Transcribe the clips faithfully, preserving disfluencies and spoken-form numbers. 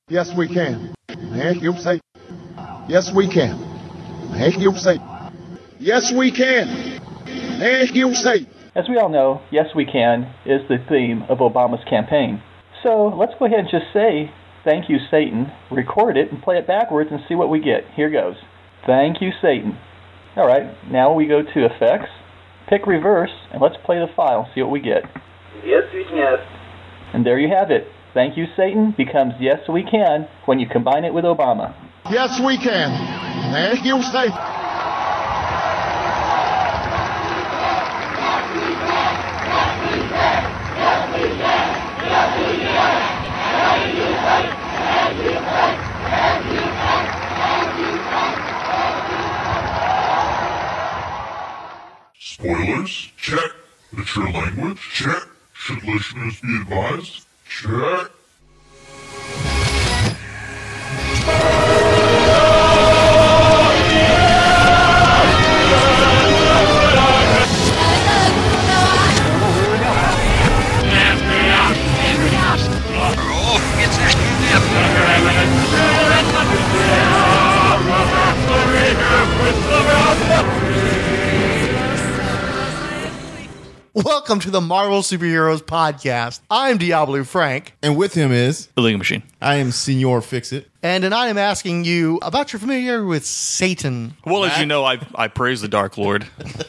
Yes, we can. Thank you, say. Yes, we can. Thank you, say. Yes, we can. Thank you, say. As we all know, Yes We Can is the theme of Obama's campaign. So let's go ahead and just say, thank you, Satan, record it, and play it backwards and see what we get. Here goes. Thank you, Satan. All right, now we go to Effects, pick Reverse, and let's play the file, see what we get. Yes, we can. And there you have it. Thank you, Satan becomes Yes We Can when you combine it with Obama. Yes, we can. Thank you, say. Spoilers? Check. Mature language? Check. Should listeners be advised? Check. Welcome to the Marvel Superheroes Podcast. I'm Diablo Frank. And with him is... The Legal Machine. I am Senor Fix-It. And tonight I'm asking you about your familiarity with Satan. Well, as you know, I I praise the Dark Lord.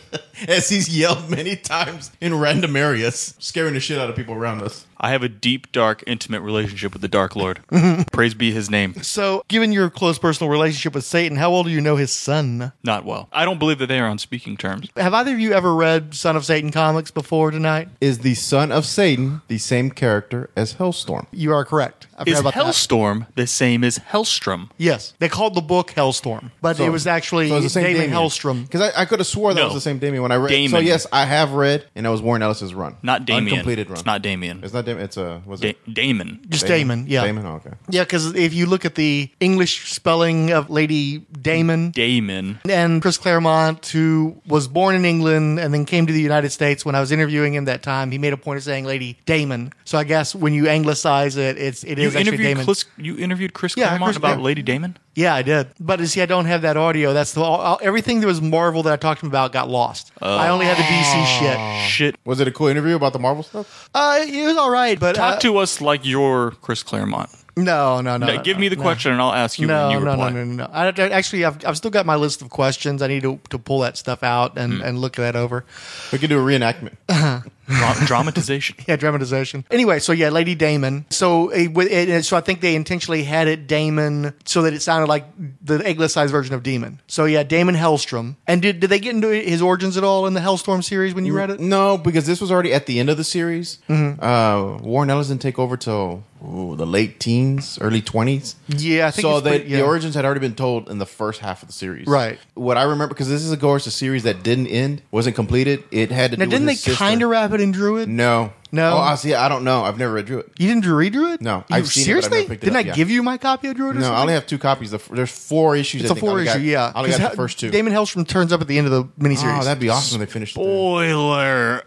As he's yelled many times in random areas, scaring the shit out of people around us. I have a deep, dark, intimate relationship with the Dark Lord. Praise be his name. So, given your close personal relationship with Satan, how well do you know his son? Not well. I don't believe that they are on speaking terms. Have either of you ever read Son of Satan comics before tonight? Is the son of Satan the same character as Hellstorm? You are correct. I Is forgot about that. Hellstorm the same as Hellstrom? Yes. They called the book Hellstorm, but So- it was actually so it's the same Damon Damien. Hellstrom. Because I, I could have swore that No. was the same Damien when I read. Damon. So yes, I have read, and that was Warren Ellis's run. Not Damien. Uncompleted run. It's not Damien. It's not Damien. It's a... Was Da- it Damon. Just Damon, yeah. Damon? Oh, okay. Yeah, because if you look at the English spelling of Lady Damon, Damon. and Chris Claremont, who was born in England and then came to the United States, when I was interviewing him that time, he made a point of saying Lady Damon. So I guess when you anglicize it, it's, it You is actually interviewed, Damon. Chris, you interviewed Chris Yeah, Claremont Chris- about yeah. Lady Damon? Yeah, I did. But you see, I don't have that audio. That's the all, everything that was Marvel that I talked to him about got lost. I only had the D C shit. Shit. Was it a cool interview about the Marvel stuff? Uh, it was all right, but Talk uh, to us like you're Chris Claremont. no, no, no. No, no, give no, me the no. question and I'll ask you No, when you no, reply. no, no, no, no. I, I- actually, I've, I've still got my list of questions. I need to, to pull that stuff out and, and look that over. We could do a reenactment. Dra- dramatization. Yeah, dramatization. Anyway, so yeah, Lady Damon. So it, with- it, so I think they intentionally had it Damon so that it sounded like the anglicized version of Demon. So yeah, Damon Hellstrom. And did did they get into his origins at all in the Hellstorm series when you read it? No, because this was already at the end of the series. Mm-hmm. Uh, Warren Ellis didn't take over till ooh, the late teens, early twenties. Yeah, I think so. it's They, pretty- yeah. The origins had already been told in the first half of the series. Right. What I remember, because this is of course a series that didn't end, wasn't completed. It had to Now, do didn't with they his sister. kind of wrap it in Druid? No. No? Oh, I see. I don't know. I've never read Druid. You didn't read Druid? No, You, I've seen it, but I've seriously? never picked it didn't up, I yeah. give you my copy of Druid? Or No, I something? only have two copies. The f- There's four issues. It's I a think. I four only got- issue, yeah. I only got 'Cause the first two. Damon Hellstrom turns up at the end of the miniseries. Oh, that'd be awesome if they finished it. Spoiler.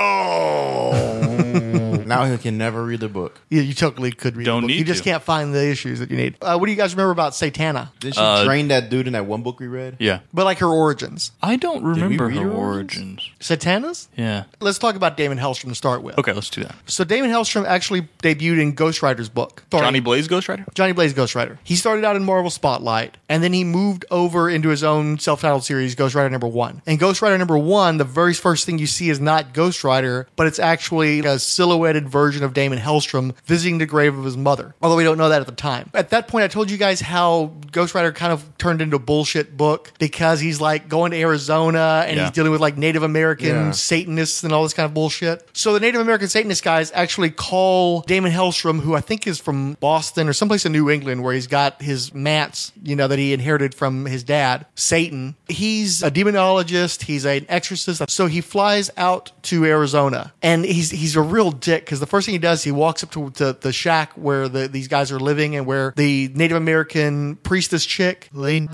Oh. Now he can never read the book. Yeah, you totally could read Don't the book. need You just to. can't find the issues that you need. Uh, what do you guys remember about Satana? Did she Uh, train that dude in that one book we read? Yeah. But like her origins. I don't remember read her her origins. Satana's? Yeah. Let's talk about Damon Hellstrom to start with. Okay, let's do that. So Damon Hellstrom actually debuted in Ghost Rider's book. Johnny Blaze Ghost Rider? Johnny Blaze Ghost Rider. He started out in Marvel Spotlight, and then he moved over into his own self-titled series, Ghost Rider number one. And Ghost Rider number one, the very first thing you see is not Ghost Rider, but it's actually a silhouetted version of Damon Hellstrom visiting the grave of his mother. Although we don't know that at the time. At that point, I told you guys how Ghost Rider kind of turned into a bullshit book because he's like going to Arizona and Yeah. he's dealing with like Native American Yeah. Satanists and all this kind of bullshit. So the Native American Satanist guys actually call Damon Hellstrom, who I think is from Boston or someplace in New England where he's got his mats, you know, that he inherited from his dad, Satan. He's a demonologist. He's an exorcist. So he flies out to Arizona and he's, he's a real dick because the first thing he does, he walks up to, to the shack where the, these guys are living and where the Native American priestess chick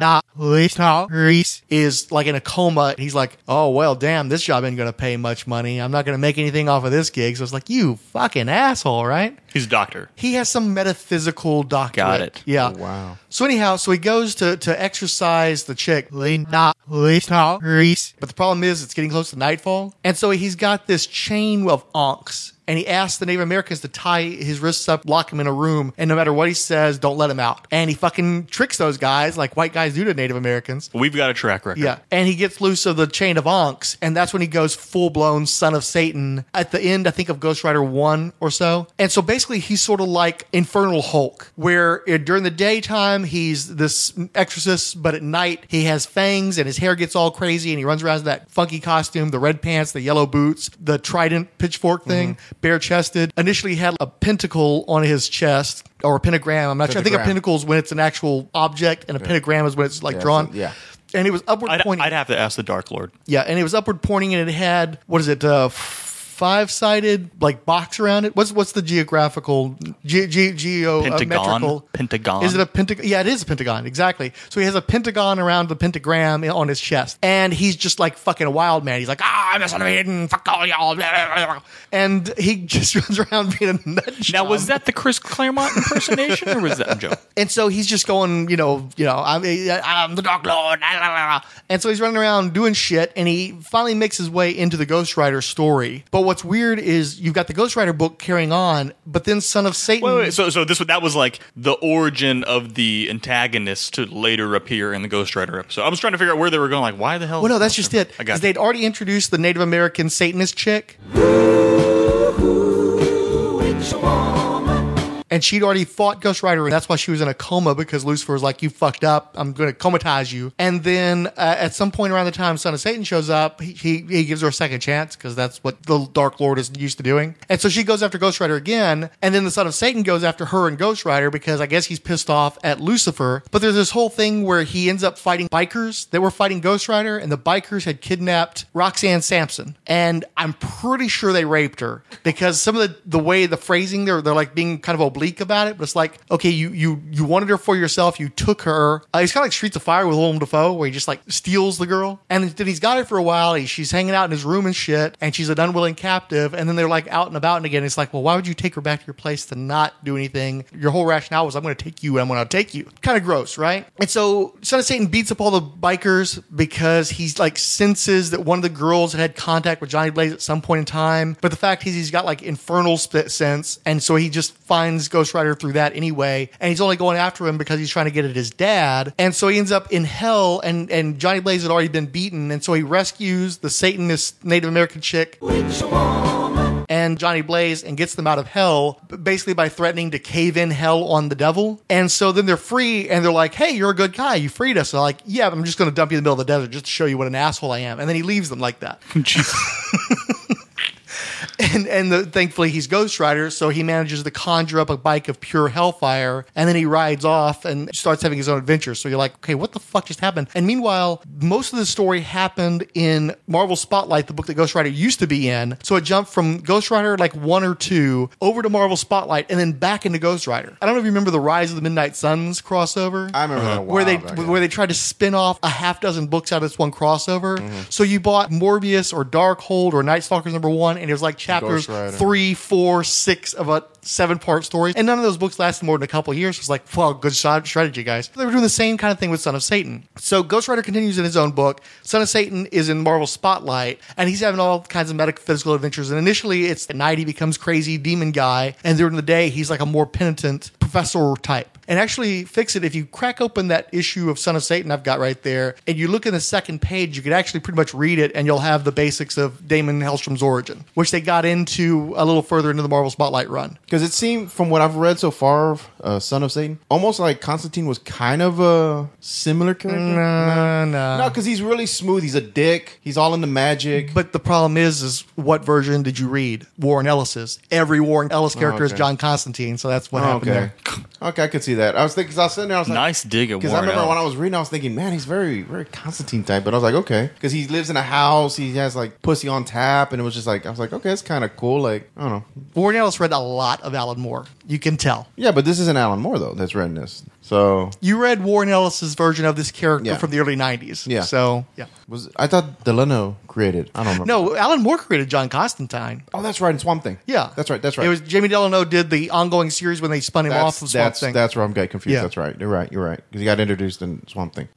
is like in a coma. And he's like, oh, well, damn, this job ain't going to pay much money. I'm not going to make anything off of this gig. So it's like, you fucking asshole, right? He's a doctor. He has some metaphysical doctorate. Got it. Yeah. Oh, wow. So anyhow, so he goes to, to exercise the chick. But the problem is it's getting close to nightfall. And so he's got this chain of onks. And he asks the Native Americans to tie his wrists up, lock him in a room, and no matter what he says, don't let him out. And he fucking tricks those guys like white guys do to Native Americans. We've got a track record. Yeah. And he gets loose of the chain of onks, and that's when he goes full-blown son of Satan at the end, I think, of Ghost Rider one or so. And so basically he's sort of like Infernal Hulk, where uh, during the daytime he's this exorcist, but at night he has fangs and his hair gets all crazy and he runs around in that funky costume, the red pants, the yellow boots, the trident pitchfork thing. Mm-hmm. Bare-chested. Initially, he had a pentacle on his chest, or a pentagram. I'm not sure. I think a pentacle is when it's an actual object, and a yeah. pentagram is when it's like yeah, drawn. So, yeah. And it was upward I'd, pointing. I'd have to ask the Dark Lord. Yeah, and it was upward pointing, and it had, what is it, uh, five-sided, like, box around it? What's what's the geographical, ge- ge- geometrical? Pentagon. Pentagon. Is it a pentagon? Yeah, it is a pentagon, exactly. So he has a pentagon around the pentagram on his chest. And he's just like fucking a wild man. He's like, ah, I'm the son of Eden, fuck all y'all. And he just runs around being a nut job. Now, was that the Chris Claremont impersonation, or was that a joke? And so he's just going, you know, you know, I'm, I'm the Dark Lord. And so he's running around doing shit, and he finally makes his way into the Ghost Rider story. But what's weird is you've got the Ghost Rider book carrying on, but then Son of Satan. Wait, wait, so so this that was like the origin of the antagonist to later appear in the Ghost Rider episode. I was trying to figure out where they were going. Like, why the hell? Well, no, that's just it. I got Because they'd already introduced the Native American Satanist chick. And she'd already fought Ghost Rider, and that's why she was in a coma, because Lucifer was like, you fucked up, I'm going to comatize you. And then uh, at some point around the time Son of Satan shows up, he, he, he gives her a second chance, because that's what the Dark Lord is used to doing. And so she goes after Ghost Rider again, and then the Son of Satan goes after her and Ghost Rider, because I guess he's pissed off at Lucifer. But there's this whole thing where he ends up fighting bikers that were fighting Ghost Rider, and the bikers had kidnapped Roxanne Sampson. And I'm pretty sure they raped her, because some of the, the way, the phrasing, they're, they're like being kind of oblique about it, but it's like, okay, you you you wanted her for yourself, you took her. Uh, it's kind of like Streets of Fire with Willem Dafoe, where he just like steals the girl, and then he's got her for a while. He, she's hanging out in his room and shit, and she's an unwilling captive, and then they're like out and about, and again, it's like, well, why would you take her back to your place to not do anything? Your whole rationale was, I'm going to take you, and I'm going to take you. Kind of gross, right? And so Son of Satan beats up all the bikers because he's like senses that one of the girls had had contact with Johnny Blaze at some point in time, but the fact is he's got like infernal split sense, and so he just finds Ghost Rider through that anyway, and he's only going after him because he's trying to get at his dad. And so he ends up in hell, and, and Johnny Blaze had already been beaten, and so he rescues the Satanist Native American chick and Johnny Blaze and gets them out of hell, basically by threatening to cave in hell on the devil. And so then they're free, and they're like, hey, you're a good guy, you freed us. They're like, yeah, but I'm just going to dump you in the middle of the desert just to show you what an asshole I am. And then he leaves them like that. And and the, thankfully he's Ghost Rider, so he manages to conjure up a bike of pure hellfire, and then he rides off and starts having his own adventures. So you're like, okay, what the fuck just happened? And meanwhile, most of the story happened in Marvel Spotlight, the book that Ghost Rider used to be in. So it jumped from Ghost Rider like one or two over to Marvel Spotlight, and then back into Ghost Rider. I don't know if you remember the Rise of the Midnight Suns crossover. I remember that. Where they where they tried to spin off a half dozen books out of this one crossover. Mm-hmm. So you bought Morbius or Darkhold or Night Stalkers number one, and it was like chapters three, four, six of a seven-part story. And none of those books lasted more than a couple of years. It was like, well, good strategy, guys. They were doing the same kind of thing with Son of Satan. So Ghost Rider continues in his own book. Son of Satan is in Marvel Spotlight, and he's having all kinds of metaphysical adventures. And initially, it's at night he becomes crazy demon guy, and during the day, he's like a more penitent professor type. And actually, fix it, if you crack open that issue of Son of Satan I've got right there, and you look in the second page, you could actually pretty much read it, and you'll have the basics of Damon Hellstrom's origin, which they got into a little further into the Marvel Spotlight run. Because it seemed, from what I've read so far, uh, Son of Satan, almost like Constantine was kind of a similar character. No, no. No, because he's really smooth. He's a dick. He's all into magic. But the problem is, is what version did you read? Warren Ellis's. Every Warren Ellis character oh, okay. is John Constantine, so that's what oh, happened okay. there. Okay, I could see that. I was thinking, because I was sitting there, I was like, Nice dig at because I Warren remember when I Ellis. was reading, I was thinking, man, he's very, very Constantine type. But I was like, okay, because he lives in a house, he has like pussy on tap, and it was just like, I was like, okay, it's kind of cool. Like, I don't know. Warren Ellis read a lot of Alan Moore. You can tell. Yeah, but this isn't Alan Moore though. That's read this. So You read Warren Ellis's version of this character Yeah. from the early nineties. Yeah. So, yeah. was I thought Delano created? I don't remember. No, Alan Moore created John Constantine. Oh, that's right. In Swamp Thing. Yeah. That's right. That's right. It was Jamie Delano did the ongoing series when they spun him that's, off of Swamp that's, Thing. that's where I'm getting confused. Yeah. That's right. You're right. You're right. Because he got introduced in Swamp Thing.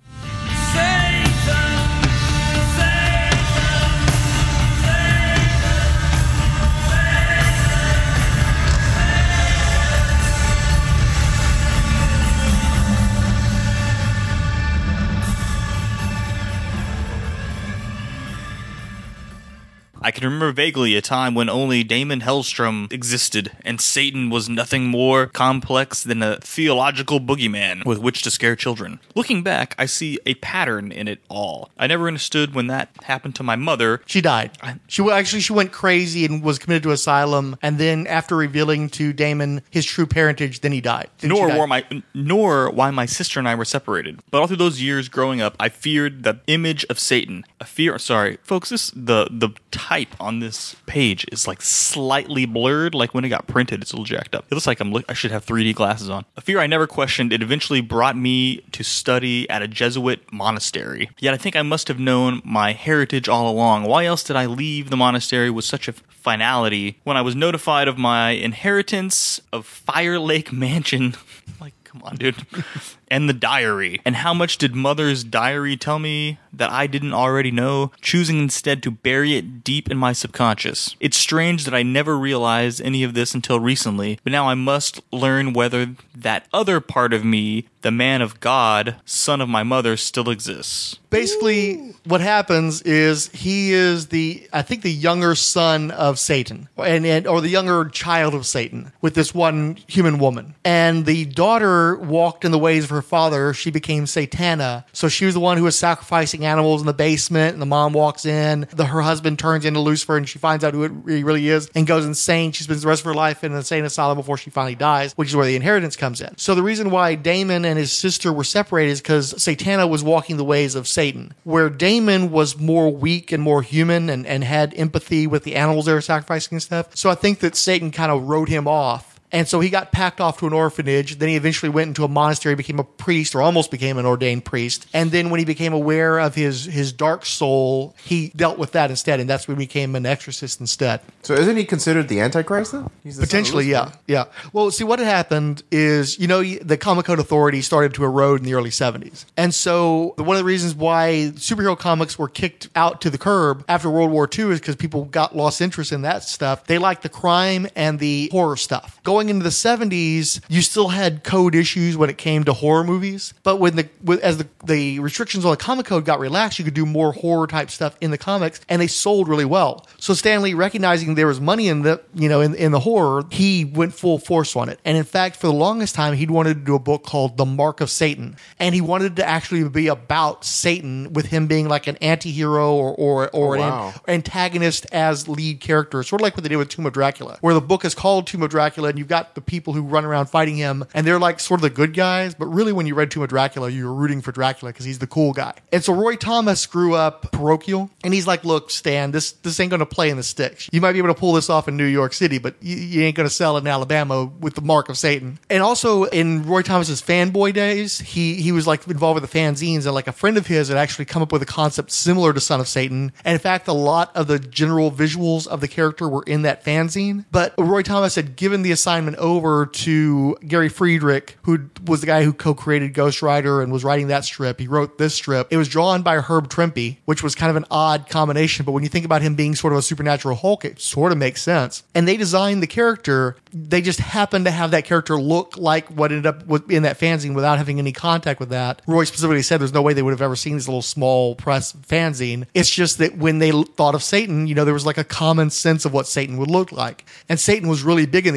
I can remember vaguely a time when only Damon Hellstrom existed, and Satan was nothing more complex than a theological boogeyman with which to scare children. Looking back, I see a pattern in it all. I never understood when that happened to my mother. She died. She wa- actually she went crazy and was committed to asylum. And then after revealing to Damon his true parentage, then he died. Then she Nor died. were my, nor why my sister and I were separated. But all through those years growing up, I feared the image of Satan. A fear. Sorry, folks. This the the type on this page is like slightly blurred. Like when it got printed, it's a little jacked up. It looks like I'm. Look, I should have three D glasses on. A fear I never questioned. It eventually brought me to study at a Jesuit monastery. Yet I think I must have known my heritage all along. Why else did I leave the monastery with such a finality when I was notified of my inheritance of Fire Lake Mansion? Like, come on, dude. And the diary. And how much did Mother's diary tell me that I didn't already know, choosing instead to bury it deep in my subconscious? It's strange that I never realized any of this until recently, but now I must learn whether that other part of me, the man of God, son of my mother, still exists. Basically, what happens is he is the, I think, the younger son of Satan, and, and or the younger child of Satan, with this one human woman. And the daughter walked in the ways of her father. She became Satana. So she was the one who was sacrificing animals in the basement, and the mom walks in. The, her husband turns into Lucifer, and she finds out who it really, really is and goes insane. She spends the rest of her life in an insane asylum before she finally dies, which is where the inheritance comes in. So the reason why Damon and his sister were separated is because Satana was walking the ways of Satan, where Damon was more weak and more human and, and had empathy with the animals they were sacrificing and stuff. So I think that Satan kind of wrote him off. And so he got packed off to an orphanage. Then he eventually went into a monastery, became a priest, or almost became an ordained priest. And then when he became aware of his, his dark soul, he dealt with that instead. And that's when he became an exorcist instead. So isn't he considered the Antichrist then? He's the son of Potentially, yeah. Lucifer. Yeah. Well, see, what had happened is, you know, the Comic Code Authority started to erode in the early seventies. And so one of the reasons why superhero comics were kicked out to the curb after World War Two is because people got lost interest in that stuff. They liked the crime and the horror stuff. Going into the seventies, you still had code issues when it came to horror movies. But when the with, as the, the restrictions on the Comic Code got relaxed, you could do more horror type stuff in the comics, and they sold really well. So Stan Lee, recognizing there was money in the you know in, in the horror, he went full force on it. And in fact, for the longest time, he'd wanted to do a book called The Mark of Satan, and he wanted to actually be about Satan, with him being like an anti-hero or or, or Oh, an wow. antagonist as lead character, sort of like what they did with Tomb of Dracula, where the book is called Tomb of Dracula, and you've got the people who run around fighting him, and they're like sort of the good guys, but really when you read Tomb of Dracula, you were rooting for Dracula because he's the cool guy. And so Roy Thomas grew up parochial, and he's like, look, Stan, this this ain't going to play in the sticks. You might be able to pull this off in New York City, but you, you ain't going to sell it in Alabama with the Mark of Satan. And also in Roy Thomas's fanboy days, he he was like involved with the fanzines, and like a friend of his had actually come up with a concept similar to Son of Satan. And in fact, a lot of the general visuals of the character were in that fanzine. But Roy Thomas had given the assignment over to Gary Friedrich, who was the guy who co-created Ghost Rider and was writing that strip. He wrote this strip. It was drawn by Herb Trimpe, which was kind of an odd combination, but when you think about him being sort of a supernatural Hulk, it sort of makes sense. And they designed the character. They just happened to have that character look like what ended up with- in that fanzine without having any contact with that. Roy specifically said there's no way they would have ever seen this little small press fanzine. It's just that when they thought of Satan, you know, there was like a common sense of what Satan would look like. And Satan was really big in the early seventies.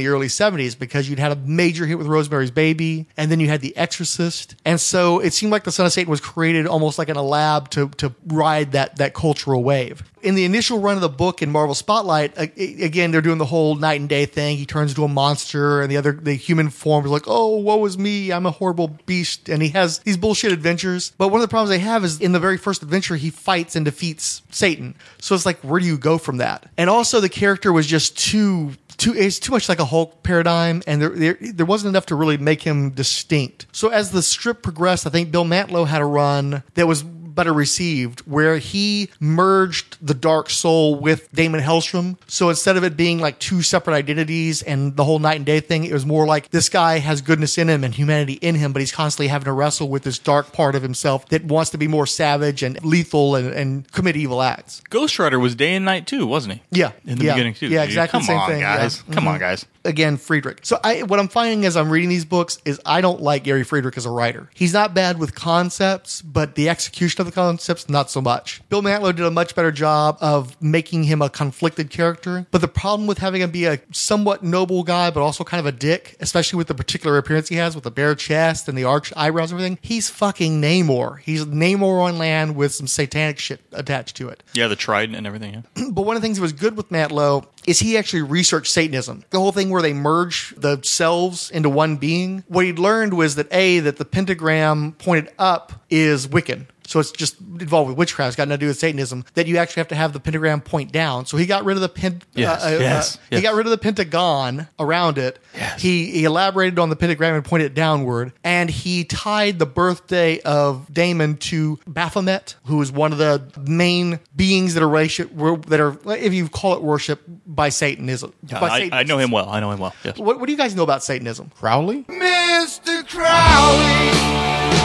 seventies because you'd had a major hit with Rosemary's Baby, and then you had The Exorcist. And so it seemed like The Son of Satan was created almost like in a lab to, to ride that, that cultural wave. In the initial run of the book in Marvel Spotlight, again, they're doing the whole night and day thing. He turns into a monster, and the other, the human form is like, oh, woe is me, I'm a horrible beast. And he has these bullshit adventures. But one of the problems they have is in the very first adventure, he fights and defeats Satan. So it's like, where do you go from that? And also the character was just too... Too, it's too much like a Hulk paradigm, and there, there there wasn't enough to really make him distinct. So as the strip progressed, I think Bill Mantlo had a run that was better received, where he merged the Dark Soul with Damon Hellstrom. So instead of it being like two separate identities and the whole night and day thing, it was more like this guy has goodness in him and humanity in him, but he's constantly having to wrestle with this dark part of himself that wants to be more savage and lethal and, and commit evil acts. Ghost Rider was day and night too, wasn't he? Yeah. In the yeah. beginning too. Yeah, dude. exactly Come the same on, thing. guys. Yeah. Come Mhm. on, guys. Again, Friedrich. So I, what I'm finding as I'm reading these books is I don't like Gary Friedrich as a writer. He's not bad with concepts, but the execution of the concepts, not so much. Bill Mantlo did a much better job of making him a conflicted character. But the problem with having him be a somewhat noble guy, but also kind of a dick, especially with the particular appearance he has with the bare chest and the arched eyebrows and everything, he's fucking Namor. He's Namor on land with some satanic shit attached to it. Yeah, the trident and everything. Yeah. But one of the things that was good with Mantlo is he actually researched Satanism. The whole thing where they merge the selves into one being. What he'd learned was that A, that the pentagram pointed up is Wiccan. So it's just involved with witchcraft. It's got nothing to do with Satanism. That you actually have to have the pentagram point down. So he got rid of the pen. Yes, uh, uh, yes, uh, yes. He got rid of the pentagon around it. Yes. He, he elaborated on the pentagram and pointed it downward. And he tied the birthday of Damon to Baphomet, who is one of the main beings that are worship, that are, if you call it worship, by Satanism. Yeah, by I, Satan- I know him well. I know him well. Yes. What, what do you guys know about Satanism? Crowley? Mister Crowley.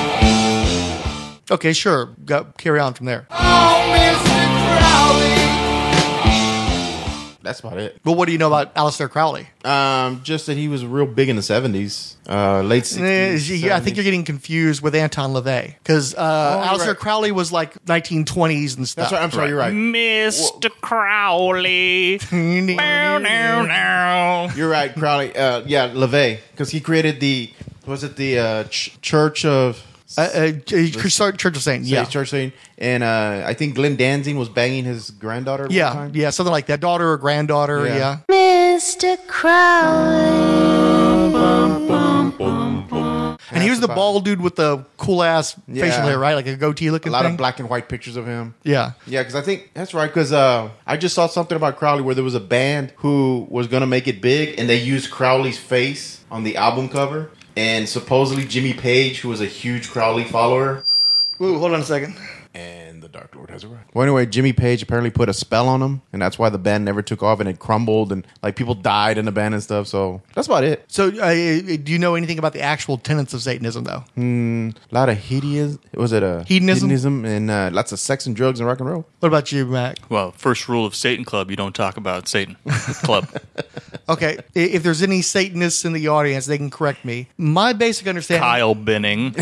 Okay, sure. Go, carry on from there. Oh, Mister Crowley. That's about it. But what do you know about Aleister Crowley? Um, just that he was real big in the seventies, uh, late Eh, sixties. yeah, I think you're getting confused with Anton LaVey. Because uh, you're Aleister right. Crowley was like nineteen twenties and stuff. That's right. I'm sorry. You're right. Mister Crowley. Bow, now, now. You're right, Crowley. Uh, yeah, LaVey, because he created the was it the uh, ch- Church of Uh, uh, Church Church of Satan, yeah. Church Saint, and uh, I think Glenn Danzig was banging his granddaughter. At one Yeah, time. yeah, something like that. Daughter or granddaughter, Yeah. yeah. Mister Crowley. And he was the about bald dude with the cool ass Yeah. facial hair, right? Like a goatee A looking lot thing. of black and white pictures of him. Yeah. Yeah, because I think that's right. Because uh, I just saw something about Crowley where there was a band who was gonna make it big, and they used Crowley's face on the album cover. And supposedly Jimmy Page, who was a huge Crowley follower, Ooh, hold on a second. and the Dark Lord has arrived. Well, anyway, Jimmy Page apparently put a spell on him, and that's why the band never took off, and it crumbled, and like people died in the band and stuff. So that's about it. So, uh, do you know anything about the actual tenets of Satanism, though? A lot of hideous. Was it a Hedonism? hedonism and uh, lots of sex and drugs and rock and roll. What about you, Mac? Well, first rule of Satan Club, you don't talk about Satan Club. Okay, i- if there's any Satanists in the audience, they can correct me. My basic understanding... Kyle Benning.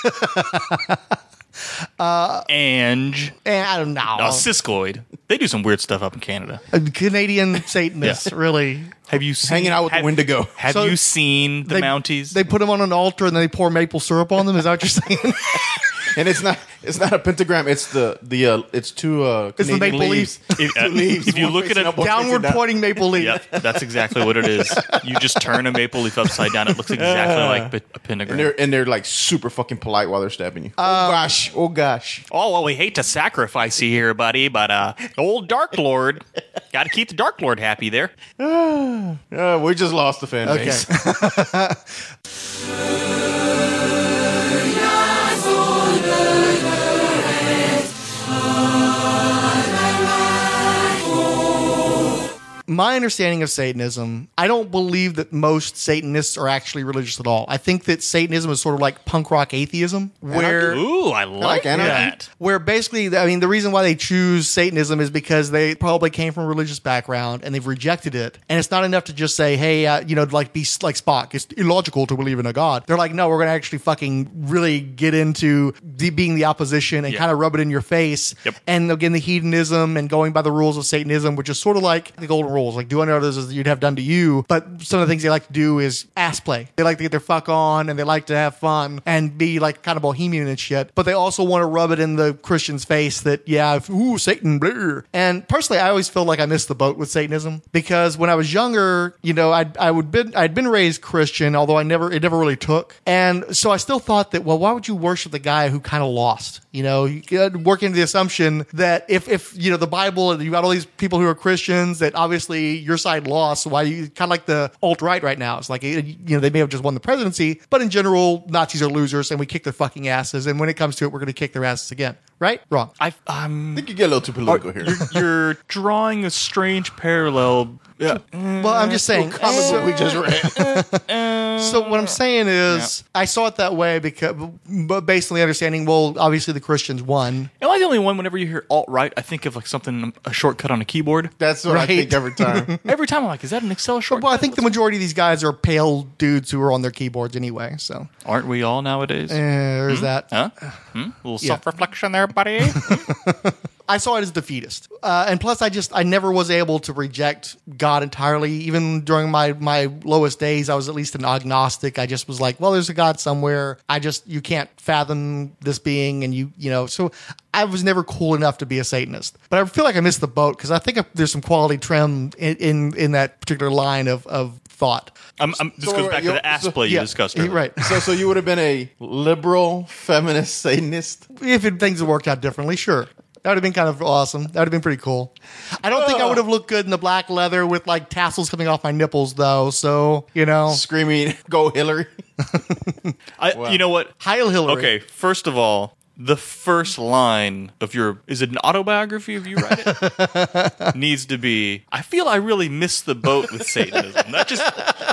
uh, Ange. Eh, I don't know. Uh, Siskoid. They do some weird stuff up in Canada. Uh, Canadian Satanists, Yeah. really. Have you seen, Hanging out with the have, Wendigo. Have So you seen the they, Mounties? They put them on an altar and then they pour maple syrup on them. Is that what you're saying? And it's not it's not a pentagram. It's the the uh, it's two uh, It's the Canadian maple leaves. if, uh, Two leaves, if you one look at facing it, up, one facing Downward down. pointing maple leaf. yeah, that's exactly what it is. You just turn a maple leaf upside down. It looks exactly like a And pentagram. they're and they're like super fucking polite while they're stabbing you. Um, oh gosh, oh gosh. Oh, well, we hate to sacrifice you here, buddy, but uh, old Dark Lord, got to keep the Dark Lord happy there. Uh, we just lost the fan Okay. base. My understanding of Satanism, I don't believe that most Satanists are actually religious at all. I think that Satanism is sort of like punk rock atheism, where Ooh, I like, like anarchy. that. where basically, I mean, the reason why they choose Satanism is because they probably came from a religious background and they've rejected it. And it's not enough to just say, hey, uh, you know, like be like Spock. It's illogical to believe in a god. They're like, no, we're going to actually fucking really get into the, being the opposition and Yeah. kind of rub it in your face. Yep. And again, the hedonism and going by the rules of Satanism, which is sort of like the golden rule. rules. Like, do unto others as you'd have done to you. But some of the things they like to do is ass play. They like to get their fuck on, and they like to have fun and be like kind of bohemian and shit. But they also want to rub it in the Christian's face that, yeah, if, ooh, Satan, blah. And personally, I always feel like I missed the boat with Satanism because when I was younger, you know, I'd, I would been, I'd been raised Christian, although I never, it never really took. And so I still thought that, well, why would you worship the guy who kind of lost? You know, you could work into the assumption that if, if, you know, the Bible, you got all these people who are Christians that obviously your side lost. So why you kind of like the alt-right right now? It's like, you know, they may have just won the presidency, but in general, Nazis are losers and we kick their fucking asses. And when it comes to it, we're going to kick their asses again. Right? Wrong. I, I'm, I think you get a little too political here. you're, you're drawing a strange parallel. Yeah. Well, I'm just saying. Comments that we just read. So what I'm saying is, I saw it that way because, but based on the understanding, well, obviously the Christians won. Am I the only one? Whenever you hear alt-right, I think of like something, a shortcut on a keyboard. That's what Right. I think every time. Every time I'm like, is that an Excel shortcut? Well, I think the majority of these guys are pale dudes who are on their keyboards anyway. So Aren't we all nowadays? eh, there's that. Huh? Hmm? A little Yeah. self-reflection there, buddy. I saw it as defeatist. Uh, and plus, I just, I never was able to reject God entirely. Even during my, my lowest days, I was at least an agnostic. I just was like, well, there's a God somewhere. I just, you can't fathom this being. And you, you know, so I was never cool enough to be a Satanist. But I feel like I missed the boat because I think there's some quality trim in, in, in that particular line of, of thought. I'm, I'm, this So, goes back you- to the ass so- play you Yeah, discussed earlier. right. So, so you would have been a liberal feminist Satanist? If it, things had worked out differently, sure. That would have been kind of awesome. That would have been pretty cool. I don't think I would have looked good in the black leather with like tassels coming off my nipples, though. So, you know. Screaming, "Go Hillary!" I, Wow. You know what? Heil Hillary. Okay, first of all, the first line of your, is it an autobiography if you write it? Needs to be, I feel I really missed the boat with Satanism. That just,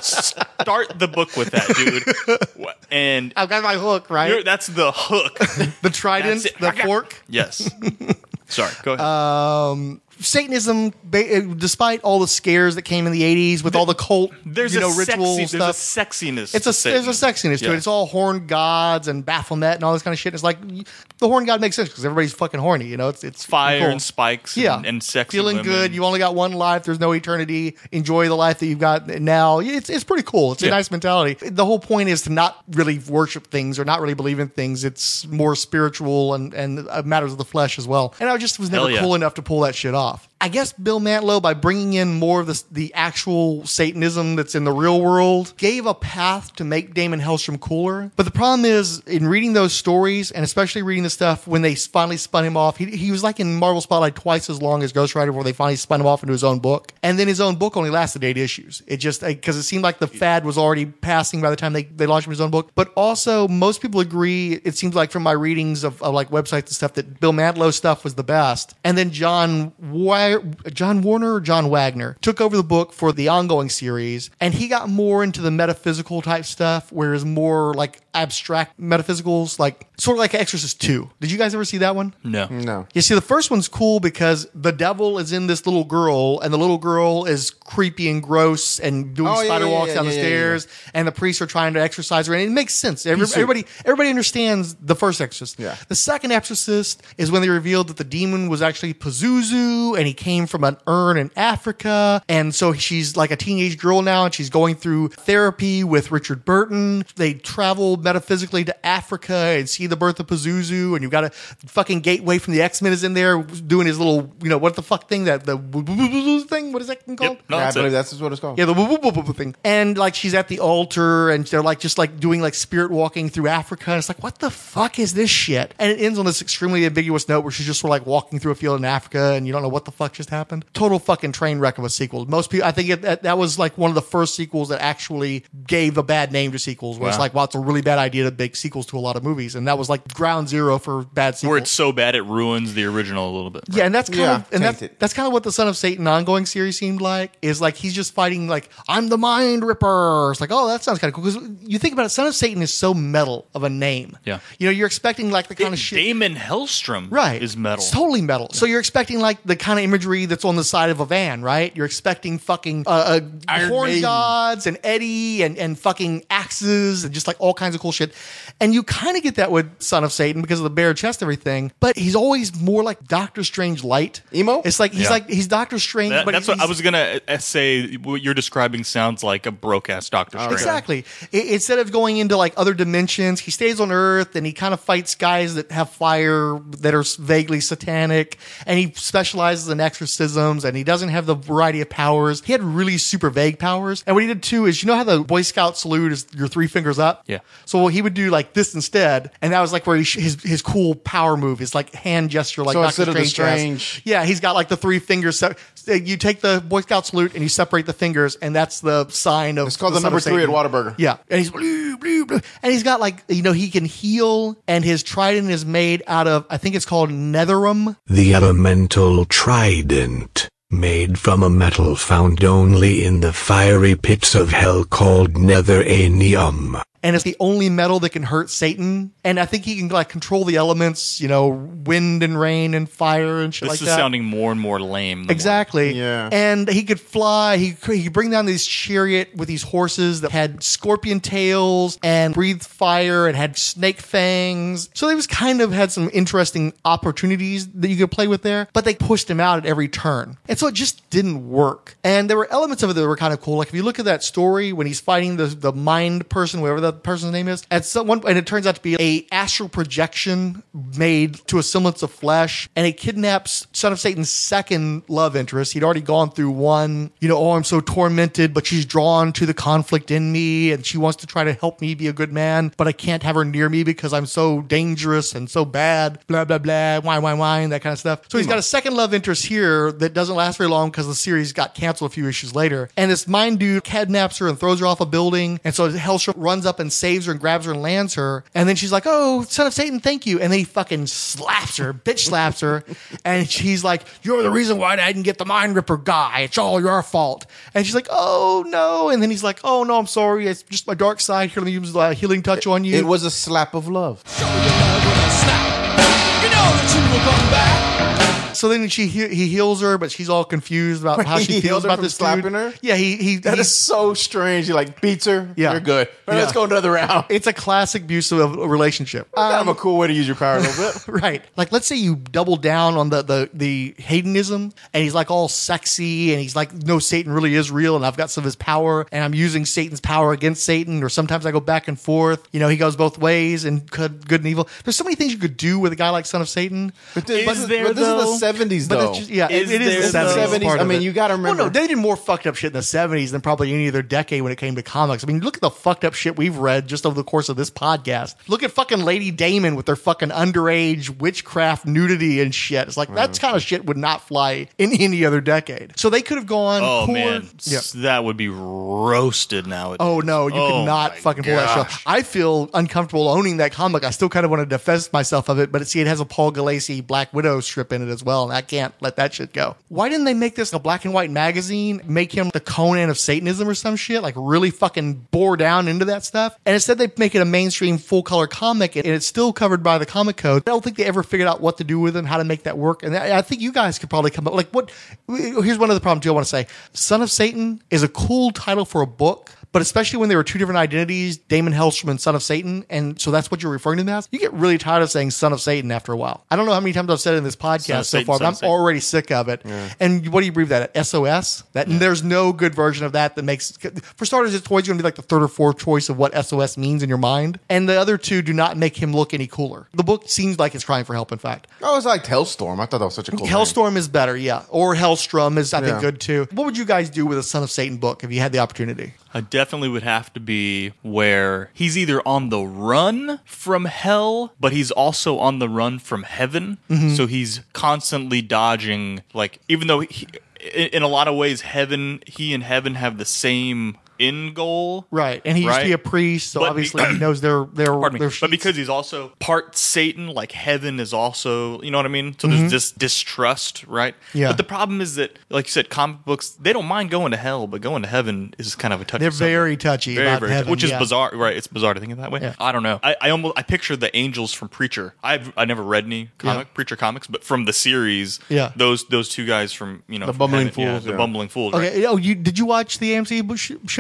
start the book with that, dude. And I've got my hook, you're- right? that's the hook. The trident, That's it. the fork. Yes. Sorry, go ahead. Um, Satanism, ba- despite all the scares that came in the eighties with all the cult, there's you know, a ritual sexy, stuff. There's a sexiness. It's a to there's a Satan. sexiness to Yeah. it. It's all horned gods and Baphomet and all this kind of shit. It's like the horned god makes sense because everybody's fucking horny. You know, it's it's Fire cool. and spikes Yeah, and, and sexy feeling women. good. You only got one life. There's no eternity. Enjoy the life that you've got now. It's it's pretty cool. It's a Yeah. nice mentality. The whole point is to not really worship things or not really believe in things. It's more spiritual and and uh, matters of the flesh as well. And I just was never Hell yeah. cool enough to pull that shit off. I guess Bill Mantlo, by bringing in more of the, the actual Satanism that's in the real world, gave a path to make Damon Hellstrom cooler. But the problem is, in reading those stories, and especially reading the stuff when they finally spun him off, he, he was like in Marvel Spotlight twice as long as Ghost Rider before they finally spun him off into his own book. And then his own book only lasted eight issues. It just, because it seemed like the fad was already passing by the time they, they launched him his own book. But also, most people agree, it seems like from my readings of, of like websites and stuff, that Bill Mantlo's stuff was the best. And then John Wire, John Warner or John Wagner took over the book for the ongoing series, and he got more into the metaphysical type stuff, whereas more like abstract metaphysicals, like sort of like Exorcist two. Did you guys ever see that one? No. No. You see, the first one's cool because the devil is in this little girl, and the little girl is creepy and gross and doing Oh, yeah, spider yeah, walks yeah, down yeah, the yeah, stairs, and the priests are trying to exorcise her, and it makes sense. Every, He's- everybody, everybody understands the first Exorcist. Yeah. The second Exorcist is when they revealed that the demon was actually Pazuzu, and he came from an urn in Africa, and so she's like a teenage girl now, and she's going through therapy with Richard Burton. They travel metaphysically to Africa and see the birth of Pazuzu, and you've got a fucking Gateway from the X-Men is in there doing his little, you know, what the fuck thing, that the thing, what is that thing called? Yep. No, Yeah, I that's believe it. that's what it's called. Yeah, the woo woo woo woo thing. And like she's at the altar and they're like just like doing like spirit walking through Africa. And it's like, what the fuck is this shit? And it ends on this extremely ambiguous note where she's just sort of like walking through a field in Africa and you don't know what the fuck just happened. Total fucking train wreck of a sequel. Most people, I think it, that, that was like one of the first sequels that actually gave a bad name to sequels. Where it's Wow. like, wow, it's a really bad idea to make sequels to a lot of movies. And that was like ground zero for bad sequels. Where it's so bad it ruins the original a little bit. Yeah, and that's kind Yeah, of and that's, tainted. that's kind of what the Son of Satan ongoing series seemed like. Is like he's just fighting like I'm the Mind Ripper. It's like, oh, that sounds kind of cool because you think about it, Son of Satan is so metal of a name. Yeah. you know, you're expecting like the kind It- of shit. Damon Hellstrom Right, is metal. It's totally metal. So you're expecting like the kind of imagery that's on the side of a van, right? You're expecting fucking uh, uh, Iron horn Maiden. gods and Eddie and and fucking axes and just like all kinds of cool shit. And you kind of get that with Son of Satan because of the bare chest, everything. But he's always more like Doctor Strange light. Emo? It's like he's Yeah. like he's Doctor Strange. That- but that's he's, what I was gonna uh, say. What you're describing sounds like a broke ass Doctor Strange. Exactly. I- instead of going into like other dimensions, he stays on Earth and he kind of fights guys that have fire that are vaguely satanic. And he specializes in exorcisms and he doesn't have the variety of powers. He had really super vague powers. And what he did too is, you know how the Boy Scout salute is your three fingers up? Yeah. So he would do like this instead. And that was like where he sh- his his cool power move, his like hand gesture, like So Doctor instead of the Strange. has. strange- Yeah, he's got like the three fingers. So you take the Boy Scout salute and you separate the fingers, and that's the sign of. It's called the Son number of three at Satan. Whataburger. Yeah, and he's blue, blue, blue, and he's got like, you know, he can heal, and his trident is made out of, I think it's called Netherum. The elemental trident, made from a metal found only in the fiery pits of hell called netheranium. And it's the only metal that can hurt Satan. And I think he can like control the elements, you know, wind and rain and fire and shit This like is that. sounding more and more lame. the more- Exactly. Yeah. And he could fly. He could, he could bring down this chariot with these horses that had scorpion tails and breathed fire and had snake fangs. So they was kind of had some interesting opportunities that you could play with there, but they pushed him out at every turn. And so it just didn't work. And there were elements of it that were kind of cool. Like if you look at that story when he's fighting the, the mind person, whatever that person's name is, at some one, and it turns out to be a astral projection made to a semblance of flesh, and it kidnaps Son of Satan's second love interest. He'd already gone through one, you know, oh, I'm so tormented, but she's drawn to the conflict in me, and she wants to try to help me be a good man, but I can't have her near me because I'm so dangerous and so bad, blah, blah, blah, whine, whine, whine, that kind of stuff. So he's got a second love interest here that doesn't last very long because the series got canceled a few issues later. And this mind dude kidnaps her and throws her off a building, and so Hellstrom runs up and saves her and grabs her and lands her, and then she's like, oh, Son of Satan, thank you. And then he fucking slaps her, bitch slaps her, and she's like, you're the reason why I didn't get the Mind Ripper guy. It's all your fault. And she's like, oh, no. And then he's like, oh, no, I'm sorry. It's just my dark side. Here, let me use the healing touch on you. It was a slap of love. So then she he, he heals her, but she's all confused about how He she healed feels her about from this slapping dude. her? Yeah, he he. That he- is so strange. He like beats her. Yeah. You're good. All right, Yeah. Let's go another round. It's a classic abuse of a relationship. kind of a cool way to use your power a little bit. Right. Like, let's say you double down on the, the, the hedonism, and he's like all sexy, and he's like, no, Satan really is real, and I've got some of his power, and I'm using Satan's power against Satan, or sometimes I go back and forth. You know, he goes both ways, and good, good and evil. There's so many things you could do with a guy like Son of Satan. But this, Is but there, this is though? the seventies, But though. that's just, yeah, Is it, it there, is the though? seventies. seventies. part I of mean, it. you got to Well, remember. no, they did more fucked up shit in the seventies than probably any other decade when it came to comics. I mean, look at the fucked up shit we've read just over the course of this podcast. Look at fucking Lady Damon with their fucking underage witchcraft nudity and shit. It's like, that kind of shit would not fly in any other decade. So they could have gone. Oh poor- man, Yeah. S- that would be roasted nowadays. Oh no, you Oh, could not my fucking pull that gosh. show. I feel uncomfortable owning that comic. I still kind of want to defend myself of it, but see, it has a Paul Galassi Black Widow strip in it as well, and I can't let that shit go. Why didn't they make this a black and white magazine? Make him the Conan of Satanism or some shit? Like really fucking bore down into that stuff? And instead, they make it a mainstream full color comic, and it's still covered by the comic code. I don't think they ever figured out what to do with it and how to make that work. And I I think you guys could probably come up like what? Here's one of the problems too. I want to say, Son of Satan is a cool title for a book. But especially when there were two different identities, Damon Hellstrom and Son of Satan, and so that's what you're referring to them as, you get really tired of saying Son of Satan after a while. I don't know how many times I've said it in this Son podcast of so Satan, far, Son but of I'm Satan. already sick of it. And what do you breathe that at? S O S? That and there's no good version of that that makes, for starters, it's always going to be like the third or fourth choice of what S O S means in your mind. And the other two do not make him look any cooler. The book seems like it's crying for help, in fact. I was like Hellstorm. I thought that was such a cool name. Hellstorm is better, yeah. Or Hellstrom is, I think, Yeah. good too. What would you guys do with a Son of Satan book if you had the opportunity? I definitely would have to be where he's either on the run from hell, but he's also on the run from heaven. So he's constantly dodging, like, even though he, in, in a lot of ways, heaven, he and heaven have the same end goal. Right. And he used to Right. be a priest, so But- obviously he knows their their Pardon me. their But sheets. because he's also part Satan, like heaven is also, you know what I mean? So Mm-hmm. there's this distrust, right? Yeah. But the problem is that, like you said, comic books, they don't mind going to hell, but going to heaven is kind of a touchy They're subject. very touchy Very, about very heaven, which is yeah. bizarre, right? It's bizarre to think of it that way. Yeah. I don't know. I, I almost I picture the angels from Preacher. I've I never read any comic Yeah. Preacher comics, but from the series, Yeah. those those two guys from you know The from bumbling heaven, yeah, fools, the yeah. bumbling fools. Right? Okay. Oh, you did you watch the A M C sh- show?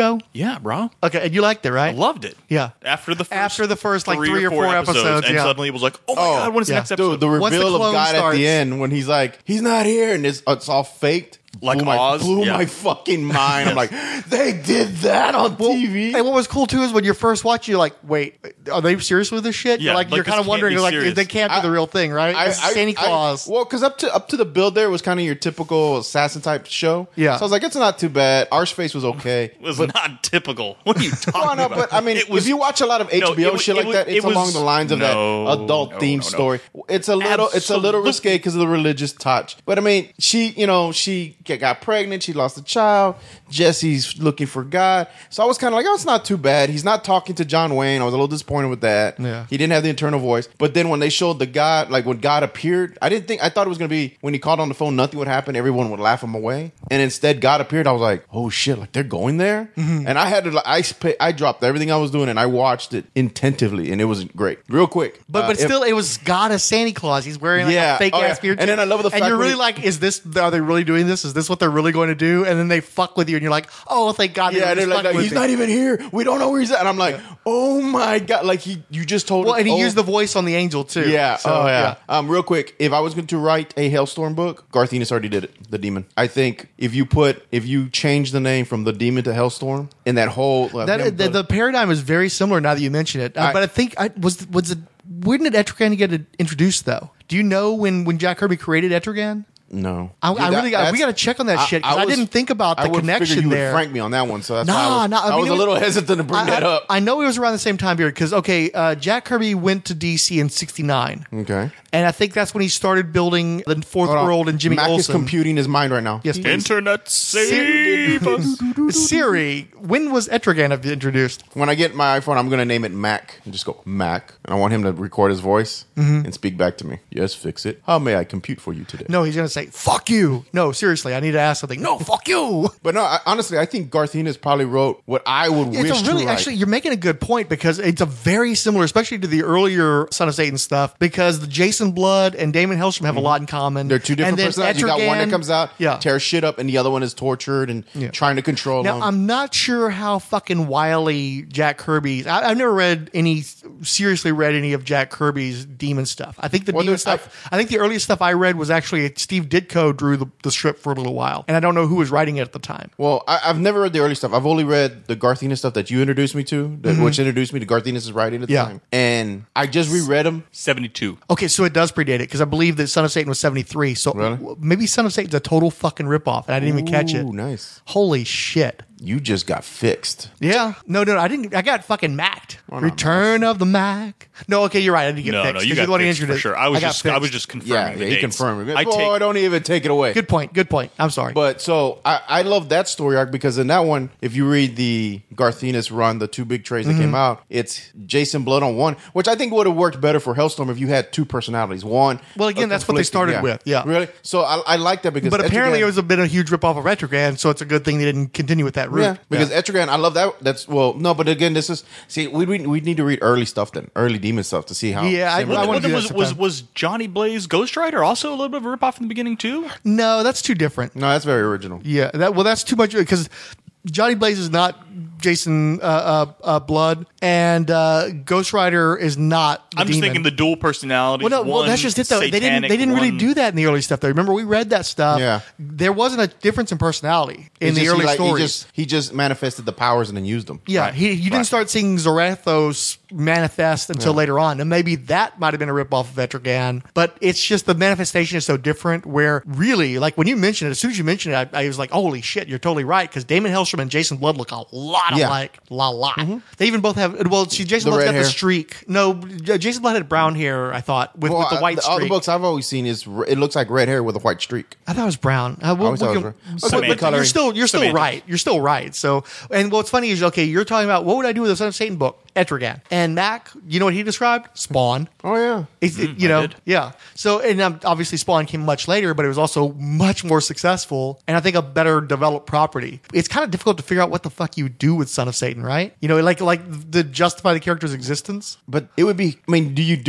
show? Yeah, bro. Okay, and you liked it, right? I loved it. Yeah. After the first After the first, like, three, three or or four, four episodes, episodes, and yeah. suddenly it was like, oh my Oh, god, when's the yeah. next episode? Dude, the Once the reveal of clone God at starts- the end when he's like, he's not here, and it's, it's all faked. Like blew my, Oz? blew Yeah. my fucking mind. I'm like, they did that on T V. And what was cool too is when you're first watching, you're like, "Wait, are they serious with this shit?" Yeah, you're like, like, you're this kind of can't wondering, be you're like, serious. "They can't be I- the real thing, right?" This is Santa Claus. well, because up to up to the build there was kind of your typical assassin type show. Yeah. So I was like, it's not too bad. Arseface was okay. It was but, not typical. What are you talking well, no, about? but I mean, It was- if you watch a lot of H B O No, it was- shit it like was- that, it it's was- along the lines of no, that adult no, theme no, no. story. It's a little, it's a little Absolutely. risque because of the religious touch. But I mean, she, you know, she get- got pregnant. She lost a child. Jesse's looking for God. So I was kind of like, oh, it's not too bad. He's not talking to John Wayne. I was a little disappointed with that. Yeah. He didn't have the internal voice. But then when they showed the God, like when God appeared, I didn't think, I thought it was going to be when he called on the phone, nothing would happen. Everyone would laugh him away. And instead, God appeared. I was like, oh shit, like they're going there? Mm-hmm. And I had to, like, I, sp- I dropped everything I was doing and I watched it intentively and it was great. Real quick. But Uh, but if- still, it was God as Santa Claus. He's wearing like Yeah. a fake Oh, ass yeah. beard. And then I love the and fact you're when really he- like, is this? Are they really doing this? Is this what they're really going to do? And then they fuck with you, and you're like, oh, thank God. They yeah, were they're just like, fucking like, with he's me. not even here. We don't know where he's at. And I'm like, oh my God. Like he, you just told Well, us- and he oh. used the voice on the angel too. Yeah. So, oh yeah. Um, real quick, if I was going to write a Hellstorm book, Garth Ennis already did it. The Demon. I think if you put, if you change the name from the Demon to Hellstorm, and that whole uh, That, him- the, the paradigm is very similar now that you mention it. Uh, I- but I think I was was it when did Etrigan get introduced though? Do you know when when Jack Kirby created Etrigan? no, I, Dude, I that- really got we that's- got to check on that shit because I, was- didn't think about the I would figure connection you would there. Frank me on that one, so that's Nah, why I was, nah, I I mean, was it a was- little hesitant to bring I, that I- up. I know it was around the same time period because okay, uh, Jack Kirby went to D C in sixty-nine, okay. and I think that's when he started building the Fourth Hold on. World and Jimmy Mac Olsen. is computing his mind right now. Yes, please. Internet save us. Siri, when was Etrigan introduced? When I get my iPhone, I'm going to name it Mac and just go Mac, and I want him to record his voice Mm-hmm. and speak back to me. Yes, fix it. How may I compute for you today? No, he's gonna say "fuck you." No, seriously, I need to ask something. No, fuck you. But no, I, honestly, I think Garth Ennis probably wrote what I would wish It's a really to write. actually you're making a good point because it's a very similar, especially to the earlier Son of Satan stuff, because the Jason Blood and Damon Hellstrom have a lot in common. They're two different And then personalities. You got one that Etrigan- comes out, yeah. tears shit up, and the other one is tortured and Yeah. trying to control Now them. I'm not sure how fucking wily Jack Kirby's. I, I've never read any seriously read any of Jack Kirby's demon stuff. I think the Well, demon there's- stuff. I, think the earliest stuff I read was actually Steve Ditko drew the, the strip for a little while, and I don't know who was writing it at the time. Well, I, I've never read the early stuff. I've only read the Garth Ennis stuff that you introduced me to, that, which introduced me to Garth Ennis' writing at the Mm-hmm. Yeah. time. And I just reread them. seventy-two. Okay, so it does predate it because I believe that Son of Satan was seventy-three. So Really? w- maybe Son of Satan's a total fucking ripoff, and I didn't even catch it. Ooh, nice. Holy shit. You just got fixed. Yeah. No, no, I didn't. I got fucking Macked. Return of the Mac. No, okay, you're right. I didn't get No, fixed. no, 'cause you you're got the one who fixed injured for it. sure. I was got just, I was fixed. just confirming Yeah, the yeah, he dates. confirmed it. I Boy, take don't even take it away. Good point. Good point. I'm sorry. But so I, I love that story arc because in that one, if you read the Garth Ennis run, the two big trades that Mm-hmm. came out, it's Jason Blood on one, which I think would have worked better for Hellstorm if you had two personalities. One, Well, again, a that's what they conflicting- started with, yeah. really. So I, I like that because but apparently Etrigan- it was a bit of a huge ripoff of Etrigan, so it's a good thing they didn't continue with that route. Yeah, because Etrigan, I love that. That's well, no, but again, this is see, we we we need to read early stuff then, early demon stuff to see how. Yeah, I- similar I it wanna is. do that was, was, sometime. was Johnny Blaze Ghost Rider also a little bit of a ripoff in the beginning too? No, that's too different. No, that's very original. Yeah, that well, that's too much because Johnny Blaze is not Jason uh, uh, uh, Blood, and uh, Ghost Rider is not. The I'm just demon. thinking the dual personalities. Well, no, well, one that's just it though. They didn't. satanic, They didn't really one- do that in the early stuff. Though, remember we read that stuff. Yeah. there wasn't a difference in personality in It's the just early he, like, stories. He just, he just manifested the powers and then used them. Yeah, Right. he, you didn't Right. start seeing Zorathos manifest until later on, and maybe that might have been a ripoff of Etrigan. But it's just the manifestation is so different. Where really, like when you mentioned it, as soon as you mentioned it, I, I was like, "Holy shit, you're totally right." Because Damon Hellstrom and Jason Blood look a lot Yeah. alike, la lot. They even both have. Well, see, Jason The Blood's red got hair. the streak. No, J- Jason Blood had brown hair. I thought with, Well, with the I- white all the streak. books I've always seen is r- it looks like red hair with a white streak. I thought it was brown. Uh, we'll, always thought we it can- was brown. but- but Semantics. you're still you're still Semantics. right. You're still right. So, and what's funny is okay, you're talking about what would I do with a Son of Satan book, Etrigan, and Mac. You know what he described? Spawn. Oh yeah, It's, it- you know, did. yeah. So, and um, obviously, Spawn came much later, but it was also much more successful, and I think a better developed property. It's kind of difficult to figure out what the fuck you do with Son of Satan, right? You know, like like to justify the character's existence. but it would be. I mean, do you do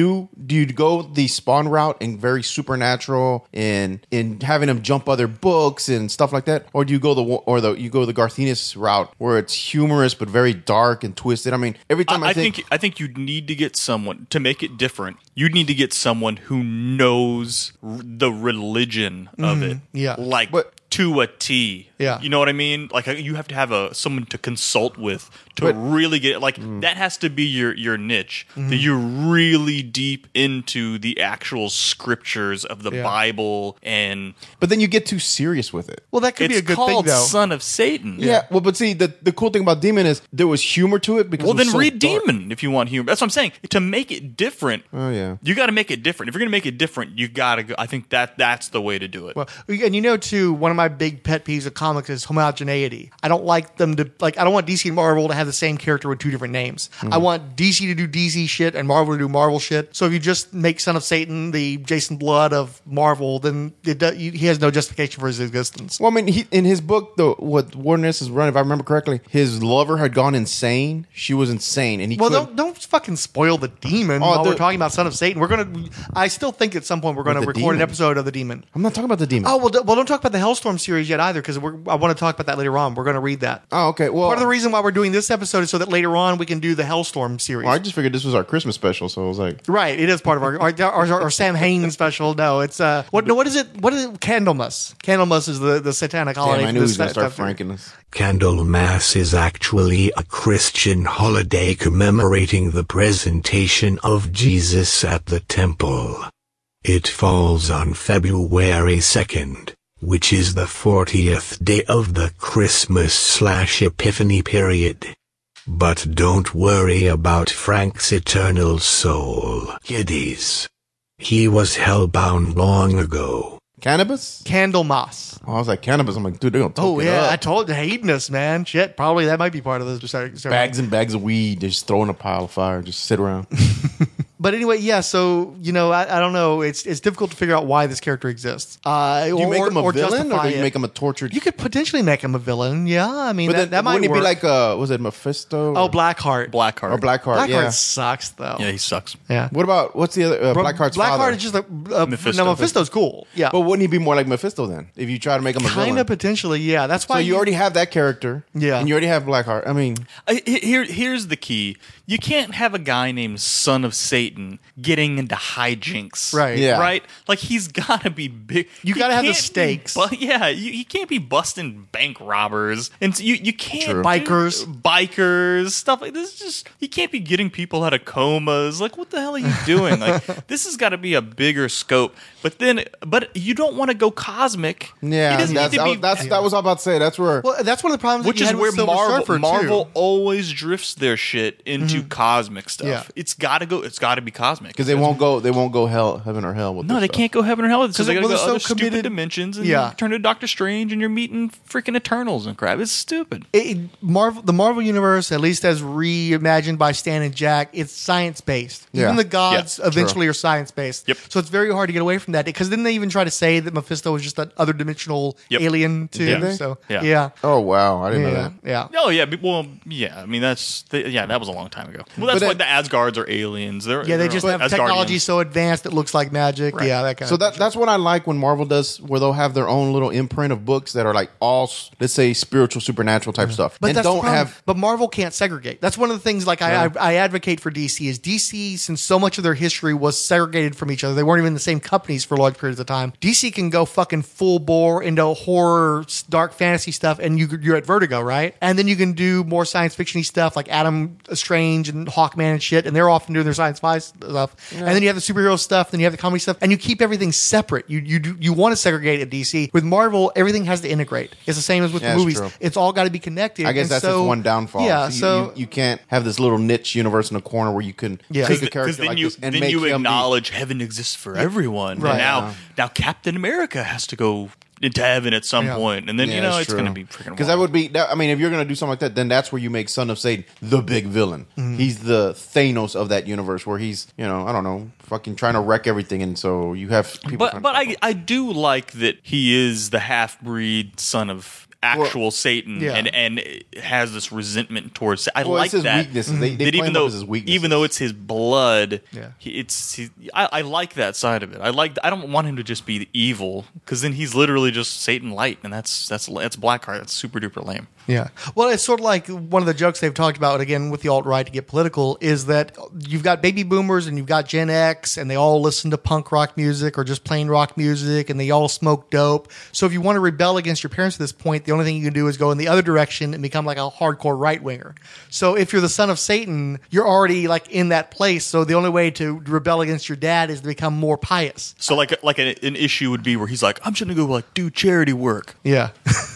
do you go the Spawn route and very supernatural and in having him jump other books and stuff like that, or do you go the or the you go the Garthinus route where it's humorous but very dark and twisted? I mean, every time I, I, I think, think I think you need to get someone to make it different. You'd need to get someone who knows r- the religion of it, yeah. like But- to a T. Yeah. You know what I mean? Like you have to have a someone to consult with to But- really get like that has to be your your niche. That you're really deep into the actual scriptures of the Yeah. Bible, and but then you get too serious with it. Well, that could it's be a good called thing, though. Son of Satan. Yeah. Well, but see, the the cool thing about Demon is there was humor to it because Well, it was then so read dark. Demon if you want humor. That's what I'm saying. To make it different, Oh yeah. you got to make it different. If you're going to make it different, you got to go. I think that that's the way to do it. Well, and you know, too, one of my big pet peeves of comics is homogeneity. I don't like them to, like, I don't want D C and Marvel to have the same character with two different names. Hmm. I want D C to do D C shit and Marvel to do Marvel shit. So if you just make Son of Satan the Jason Blood of Marvel, then it do, he has no justification for his existence. Well, I mean, he, in his book, the what Wilderness is running, if I remember correctly, his lover had gone insane. She was insane, and he Well, couldn't- don't don't fucking spoil the demon Oh, while the- we're talking about Son of Satan. We're gonna. I still think at some point we're gonna the record an demon? episode of the demon. I'm not talking about the demon. Oh well, d- well, don't talk about the Hellstorm series yet either, because I want to talk about that later on. We're going to read that. Oh, okay. Well, Part of the reason why we're doing this episode is so that later on we can do the Hellstorm series. well, I just figured this was our Christmas special, so I was like, Right, it is part of our our, our, our Sam Hain special. No, it's uh, what? No, what is it? What is it? Candlemas. Candlemas is the, the satanic holiday. damn, I for knew he this was going to start time. franking us. Candlemas is actually a Christian holiday commemorating the presentation of Jesus at the temple. It falls on February second, which is the fortieth day of the Christmas slash Epiphany period. But don't worry about Frank's eternal soul, kiddies. He was hellbound long ago. Cannabis? Candlemas. Oh, I was like, cannabis. I'm like, dude, they're going to Oh it yeah, up. I told you, hedonist man. Shit, probably that might be part of this. Sorry, sorry. Bags and bags of weed, just throw in a pile of fire, just sit around. But anyway, yeah. So you know, I, I don't know. It's it's difficult to figure out why this character exists. Uh, Do you or, make him a or villain, or justify do you it. make him a tortured? You could potentially make him a villain. Yeah, I mean but that, then, that might wouldn't work. he be like, uh, was it Mephisto? oh, Blackheart. Blackheart. or Blackheart? Blackheart yeah. sucks though. Yeah, he sucks. Yeah. What about what's the other? Uh, Bro- Blackheart's Blackheart father. is just a uh, Mephisto. No, Mephisto's cool. Yeah, But wouldn't he be more like Mephisto then? If you try to make him a kind villain. of potentially. Yeah, that's why So you already have that character. Yeah. And you already have Blackheart. I mean, Uh, he- Here, here's the key. You can't have a guy named Son of Satan getting into hijinks. Right. Yeah. Right? Like, he's got to be big. You He gotta have the can't be stakes. bu- yeah, you, he can't be busting bank robbers. And so you, you can't. True. do- Bikers. Bikers, stuff like this. Is just, you can't be getting people out of comas. Like, what the hell are you doing? Like, this has got to be a bigger scope. But then, but you don't want to go cosmic. He yeah, doesn't that's, need to I, be- that's that was all I'm about to say. That's where. Well, that's one of the problems. that which you is had where with Silver Marvel Surfer, too. Marvel always drifts their shit into cosmic stuff. Yeah. It's got to go. It's got to be cosmic Because they won't go, they won't go hell, heaven or hell with. No, this they stuff. can't go heaven or hell because they got to well, go they're other so stupid committed- dimensions and Yeah. turn to Doctor Strange and you're meeting freaking Eternals and crap. It's stupid. It, it- Marvel, the Marvel universe, at least as reimagined by Stan and Jack, it's science based. Yeah. Even the gods Yeah, eventually are science based. Yep. So it's very hard to get away from that because then they even try to say that Mephisto is just an other dimensional Yep. alien too. Did they? So Yeah. yeah, Oh wow, I didn't know yeah, that. yeah. Oh yeah, but- well yeah. I mean that's the, yeah that was a long time ago. Well, that's But why that- the Asgards are aliens. They're, Yeah, they they're just all- have Asgardians. technology so advanced it looks like magic. Right. Yeah, that kind So of that that's what I like when Marvel does, where they'll have their own little imprint of books that are like all, let's say, spiritual, supernatural type stuff, But and that's the don't problem. have. But Marvel can't segregate. That's one of the things. Like I, I, I advocate for D C is D C, since so much of their history was segregated from each other. They weren't even the same companies for large periods of time. D C can go fucking full bore into horror, dark fantasy stuff, and you, you're at Vertigo, right? And then you can do more science fiction-y stuff like Adam Strange and Hawkman and shit, and they're often doing their science fi stuff. And then you have the superhero stuff, then you have the comedy stuff, and you keep everything separate. You you do, you want to segregate at D C. With Marvel, everything has to integrate. It's the same as with Yeah, the that's movies. true. It's all got to be connected. I guess And that's so, just one downfall. Yeah, you, so you, you can't have this little niche universe in the corner where you can Yeah. take a Because character then like you this and then make you him be- acknowledge heaven exists for everyone. Right. And now Yeah. now Captain America has to go into heaven at some Yeah. point, and then you Yeah, know that's it's true. going to be freaking. Because that would be, that, I mean, if you're going to do something like that, then that's where you make Son of Satan the big villain. Mm-hmm. He's the Thanos of that universe, where he's, you know, I don't know, fucking trying to wreck everything, and so you have people. But trying but to- I I do like that he is the half breed son of actual Well, Satan yeah. and and has this resentment towards. I Well, like it's his that. weaknesses. They, they that play even him though up as his weaknesses. even though it's his blood, Yeah. he, it's he, I, I like that side of it. I like. I don't want him to just be evil because then he's literally just Satan light, and that's that's that's Blackheart. That's super duper lame. Yeah. Well, it's sort of like one of the jokes they've talked about, again, with the alt-right to get political, is that you've got baby boomers and you've got Gen X, and they all listen to punk rock music or just plain rock music, and they all smoke dope. So if you want to rebel against your parents at this point, the only thing you can do is go in the other direction and become like a hardcore right-winger. So if you're the son of Satan, you're already like in that place. So the only way to rebel against your dad is to become more pious. So like like an, an issue would be where he's like, I'm just gonna go like do charity work. Yeah.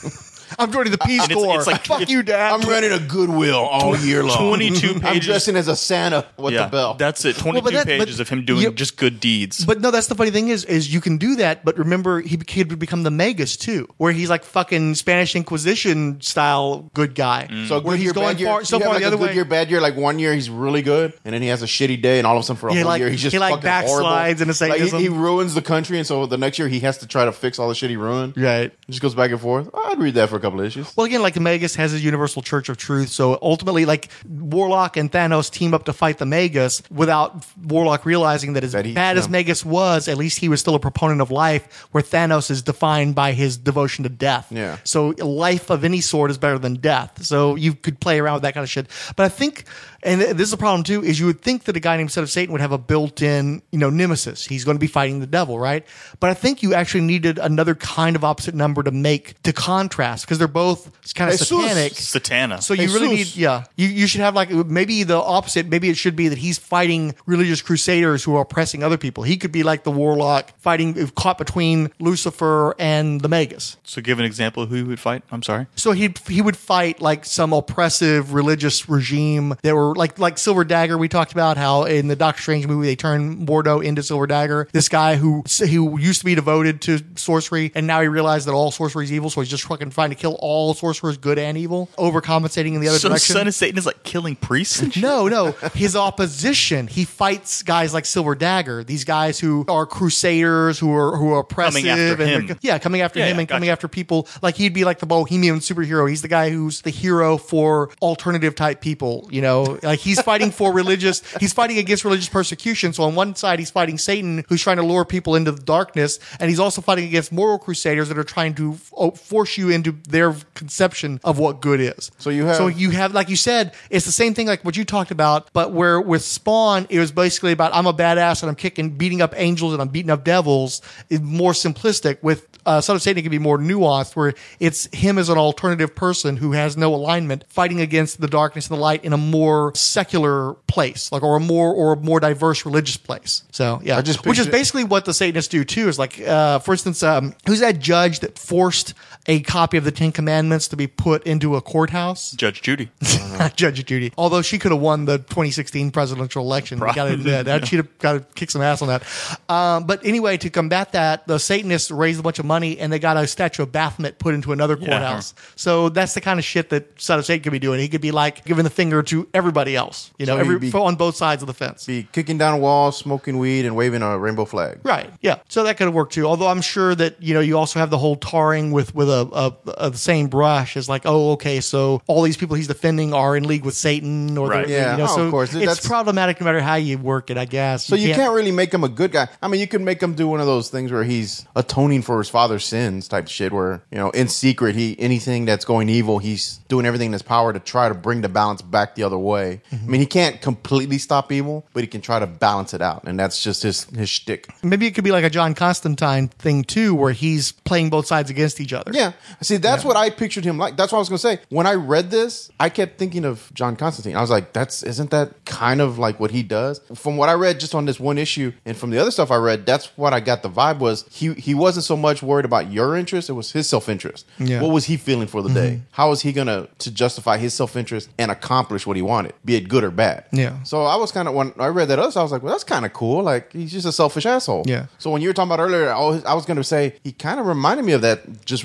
I'm joining the Peace And it's- Corps. it's like- Fuck it's- you, Dad. I'm running a Goodwill all year long. Twenty-two I'm pages. dressing as a Santa with yeah, the bell. that's it. Twenty-two but that- but pages of him doing you- just good deeds. But no, that's the funny thing is, is you can do that. But remember, he became to become the Magus too, where he's like fucking Spanish Inquisition style good guy. So where good he's year, going bad year. far, so you have far like the other a good way. year, bad year. Like one year he's really good, and then he has a shitty day, and all of a sudden for a Yeah, whole like- year he's just he, like, fucking horrible. backslides into Like he, Satanism. he ruins the country, and so the next year he has to try to fix all the shit he ruined. Right. He just goes back and forth. I'd read that for a couple of issues. Well, again, like the Magus has his universal church of truth. So ultimately, like Warlock and Thanos team up to fight the Magus without Warlock realizing that as That he- bad as yeah. Magus was, at least he was still a proponent of life, where Thanos is defined by his devotion to death. Yeah. So life of any sort is better than death. So you could play around with that kind of shit. But I think, and this is a problem too, is you would think that a guy named Son of Satan would have a built-in, you know, nemesis. He's going to be fighting the devil, right? But I think you actually needed another kind of opposite number to make to contrast, because they're both kind of Jesus. satanic. Satana. So you really need, Jesus. yeah, you, you should have like maybe the opposite. Maybe it should be that he's fighting religious crusaders who are oppressing other people. He could be like the Warlock fighting, caught between Lucifer and the Magus. So give an example of who he would fight. I'm sorry. So he he would fight like some oppressive religious regime that were like like Silver Dagger. We talked about how in the Doctor Strange movie they turned Mordo into Silver Dagger. This guy who who used to be devoted to sorcery and now he realized that all sorcery is evil, so he's just fucking trying to kill all sorcerers, good and evil, overcompensating in the other So direction. Son of Satan is like killing priests and shit? No, no. His opposition. He fights guys like Silver Dagger. These guys who are crusaders, who are who are oppressive, Coming after and him. yeah, coming after Yeah, him yeah, and coming gotcha. after people. Like he'd be like the bohemian superhero. He's the guy who's the hero for alternative type people. You know, like he's fighting for religious. He's fighting against religious persecution. So on one side, he's fighting Satan, who's trying to lure people into the darkness, and he's also fighting against moral crusaders that are trying to f- force you into their conception of what good is. So you have- so you have, like you said, it's the same thing like what you talked about, but where with Spawn, it was basically about I'm a badass and I'm kicking, beating up angels and I'm beating up devils. It's more simplistic. With uh, Son of Satan, it can be more nuanced, where it's him as an alternative person who has no alignment, fighting against the darkness and the light in a more secular place, like or a more or a more diverse religious place. So yeah, I just which is pictured- basically what the Satanists do too. Is like, uh, for instance, um, who's that judge that forced a copy of the Ten Commandments to be put into a courthouse? Judge Judy. Judge Judy. Although she could have won the twenty sixteen presidential election. We gotta admit, that she'd have got to kick some ass on that. Um, but anyway, to combat that, the Satanists raised a bunch of money and they got a statue of Baphomet put into another courthouse. So that's the kind of shit that Son of Satan could be doing. He could be like giving the finger to everybody else, you know, So he'd every, be- on both sides of the fence. Be kicking down walls, smoking weed, and waving a rainbow flag. Right. Yeah. So that could have worked too. Although I'm sure that, you know, you also have the whole tarring with, with a, a, a the same brush as like, oh, okay, so all these people he's defending are in league with Satan or Right. they're- Yeah. you know, Oh, so of course. it's That's- problematic no matter how you work it, I guess. So you can't, really make him a good guy. I mean, you could make him do one of those things where he's atoning for his father's sins type shit where, you know, in secret, he anything that's going evil, he's doing everything in his power to try to bring the balance back the other way. I mean, he can't completely stop evil, but he can try to balance it out. And that's just his, his shtick. Maybe it could be like a John Constantine thing too, where he's playing both sides against each other. Yeah. See, that's what I pictured him like. That's what I was going to say. When I read this, I kept thinking of John Constantine. I was like, that's, isn't that kind of like what he does? From what I read just on this one issue and from the other stuff I read, that's what I got the vibe was he, he wasn't so much worried about your interest. It was his self-interest. Yeah. What was he feeling for the day? How was he going to to justify his self-interest and accomplish what he wanted, be it good or bad? Yeah. So I was kind of, when I read that other, I was like, well, that's kind of cool. Like, he's just a selfish asshole. Yeah. So when you were talking about earlier, I was, I was going to say he kind of reminded me of that just reading what we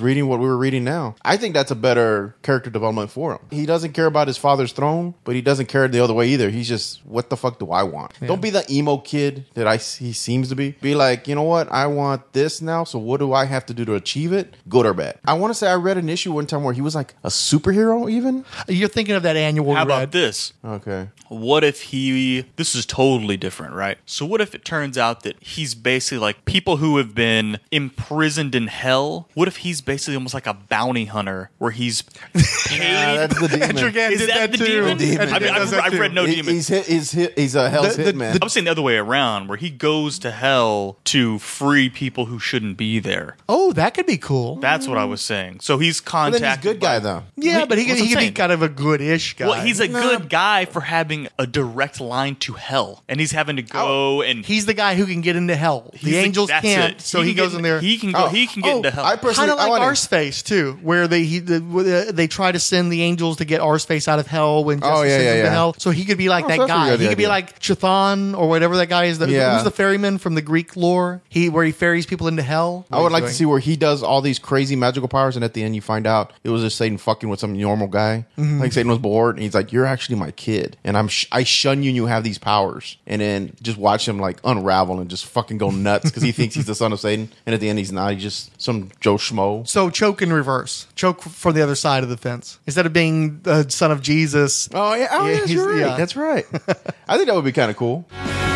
we were reading now. I think that's a better character development for him. He doesn't care about his father's throne, but he doesn't care the other way either. He's just, what the fuck do I want? Yeah. Don't be the emo kid that I he seems to be. Be like, you know what? I want this now, so what do I have to do to achieve it? Good or bad? I want to say I read an issue one time where he was like a superhero even. You're thinking of that annual How we read. about this? Okay. What if he... This is totally different, right? So what if it turns out that he's basically like people who have been imprisoned in hell? What if he's basically almost like a bounty hunter where he's paid... Yeah, that's the demon. Etrigan Is did that, that, the too. demon? demon. I mean, Etrigan does I've, that I've read too. no He- demon. He's hit, he's hit, he's a hell's The- the- hitman. the- I'm saying the other way around, where he goes to hell to free people who shouldn't be there. Oh, that could be cool. That's what I was saying. So he's But contacted. then he's a good guy by- though. Yeah, Wait, but he could, what's he I'm could be saying? kind of a good-ish guy. Well, he's a Nah. good guy for having a direct line to hell, and he's having to go and He's the guy who can get into hell. he's The angels that's can't, it. so he, can goes get in there. He can go. Oh, he can get oh, into hell. I personally, Kind of I like wanna- Arseface too, where they he the, uh, they try to send the angels to get Arseface out of hell when Jesse Oh, yeah, sends yeah, him to yeah. hell. So he could be like Oh, that so that's a guy. good He could be idea. like Chthon or whatever that guy is. The, Yeah. Who's the ferryman from the Greek lore? He where he ferries people into hell. I would like to see where he does all these crazy magical powers, and at the end you find out it was just Satan fucking with some normal guy. Mm-hmm. Like Satan was bored, and he's like, "You're actually my kid, and I'm sh- I shun you, and you have these powers." And then just watch him like unravel and just fucking go nuts because he thinks he's the son of Satan, and at the end he's not. He's just some Joe Schmo. So choke in reverse. Choke from the other side of the fence instead of being the son of Jesus. Oh yeah, oh Yeah, yes, he's- you're right. yeah. That's right. I think that would be kind of cool.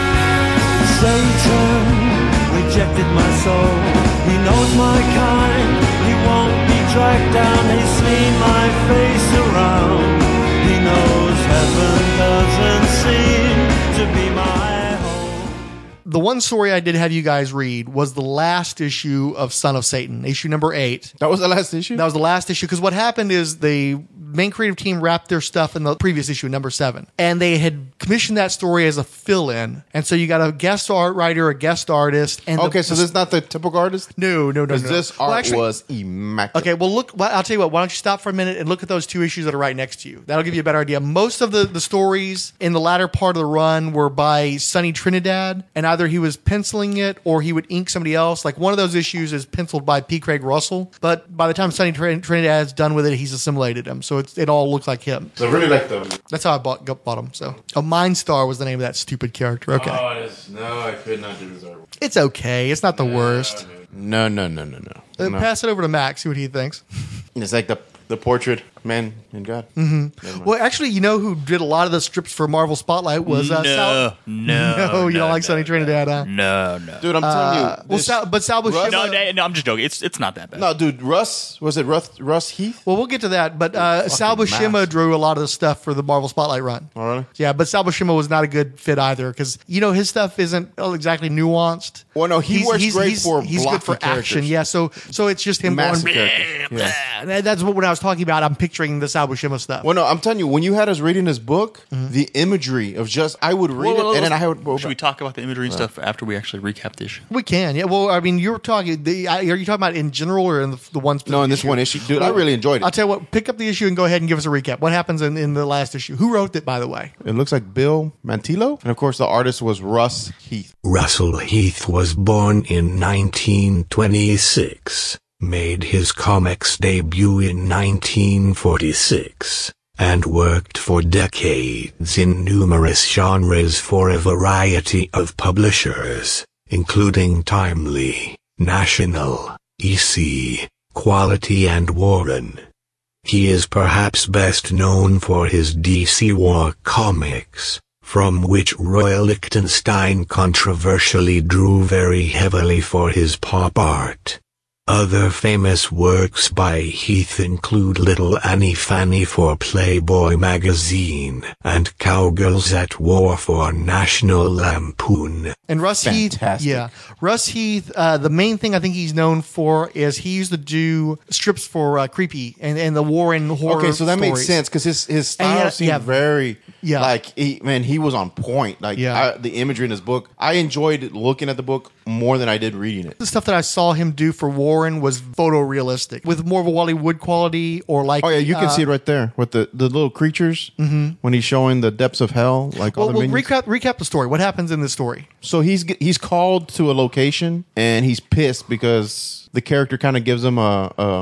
Satan rejected my soul. He knows my kind. He won't be tracked down. He's seen my face around. He knows heaven doesn't seem to be my home. The one story I did have you guys read was the last issue of Son of Satan, issue number eight. That was the last issue. That was the last issue because what happened is the main creative team wrapped their stuff in the previous issue, number seven, and they had commissioned that story as a fill-in. And so you got a guest art writer, a guest artist, and okay, the, so this is not the typical artist. no, no, no, Because no. this Well, art actually- was immaculate. Okay, well, look, well, I'll tell you what, why don't you stop for a minute and look at those two issues that are right next to you. That'll give you a better idea. Most of the, the stories in the latter part of the run were by Sonny Trinidad, and either he was penciling it or he would ink somebody else. Like one of those issues is penciled by P. Craig Russell, but by the time Sonny Trin- Trinidad's done with it, he's assimilated him. So it's, it all looks like him. So I really like the. That's how I bought, got, bought him. So, oh, Mind Star was the name of that stupid character. Okay. Oh, it is, no, I could not do this art. It's okay. It's not the worst. No, no, no, no, no. Uh, no. Pass it over to Max, see what he thinks. It's like the the portrait man and God. Mm-hmm. Well, actually, you know who did a lot of the strips for Marvel Spotlight was uh, no, Sal. no, No, you no, don't like no, Sonny Trinidad, huh? No, no. Dude, I'm telling you. Well, this- Sal, but Sal Buscema. No, no, no, I'm just joking. It's it's not that bad. no, dude, Russ was it Russ Russ Heath? Well, we'll get to that. But uh, Sal fucking Buscema mask. drew a lot of the stuff for the Marvel Spotlight run. Oh, really? Yeah, but Sal Buscema was not a good fit either because you know his stuff isn't exactly nuanced. Well, no, he works great for he's good for blocky action. characters. Yeah, so so it's just him Massive going. character. Yeah. And that's what when I was talking about. I'm picturing the Sal Buscema stuff. Well, no, I'm telling you, when you had us reading this book, the imagery of just I would read Well, well, it and then let's- I would. Well, Should we talk about the imagery and stuff after we actually recap the issue? We can, yeah. Well, I mean, you were talking. The, are you talking about in general or in the, the one? no, in this issue? one issue, dude, I really enjoyed I'll it. tell you what. Pick up the issue and go ahead and give us a recap. What happens in, in the last issue? Who wrote it, by the way? It looks like Bill Mantillo, and of course, the artist was Russ Heath. Russell Heath was born in nineteen twenty-six, made his comics debut in nineteen forty-six, and worked for decades in numerous genres for a variety of publishers, including Timely, National, E C, Quality and Warren. He is perhaps best known for his D C War comics, from which Roy Lichtenstein controversially drew very heavily for his pop art. Other famous works by Heath include Little Annie Fanny for Playboy magazine and Cowgirls at War for National Lampoon. And Russ Fantastic. Heath, yeah, Russ Heath. Uh, the main thing I think he's known for is he used to do strips for uh, Creepy and, and the Warren horror. Okay, so that makes stories. sense because his his And style yeah, seemed yeah. very Yeah. like he, man he was on point. Like Yeah. I, the imagery in his book, I enjoyed looking at the book more than I did reading it. The stuff that I saw him do for Warren was photorealistic with more of a Wally Wood quality or like. Oh yeah, you can uh, see it right there with the, the little creatures when he's showing the depths of hell, like all Well, the well minions. recap recap the story. What happens in the story? So he's he's called to a location and he's pissed because the character kind of gives him a um,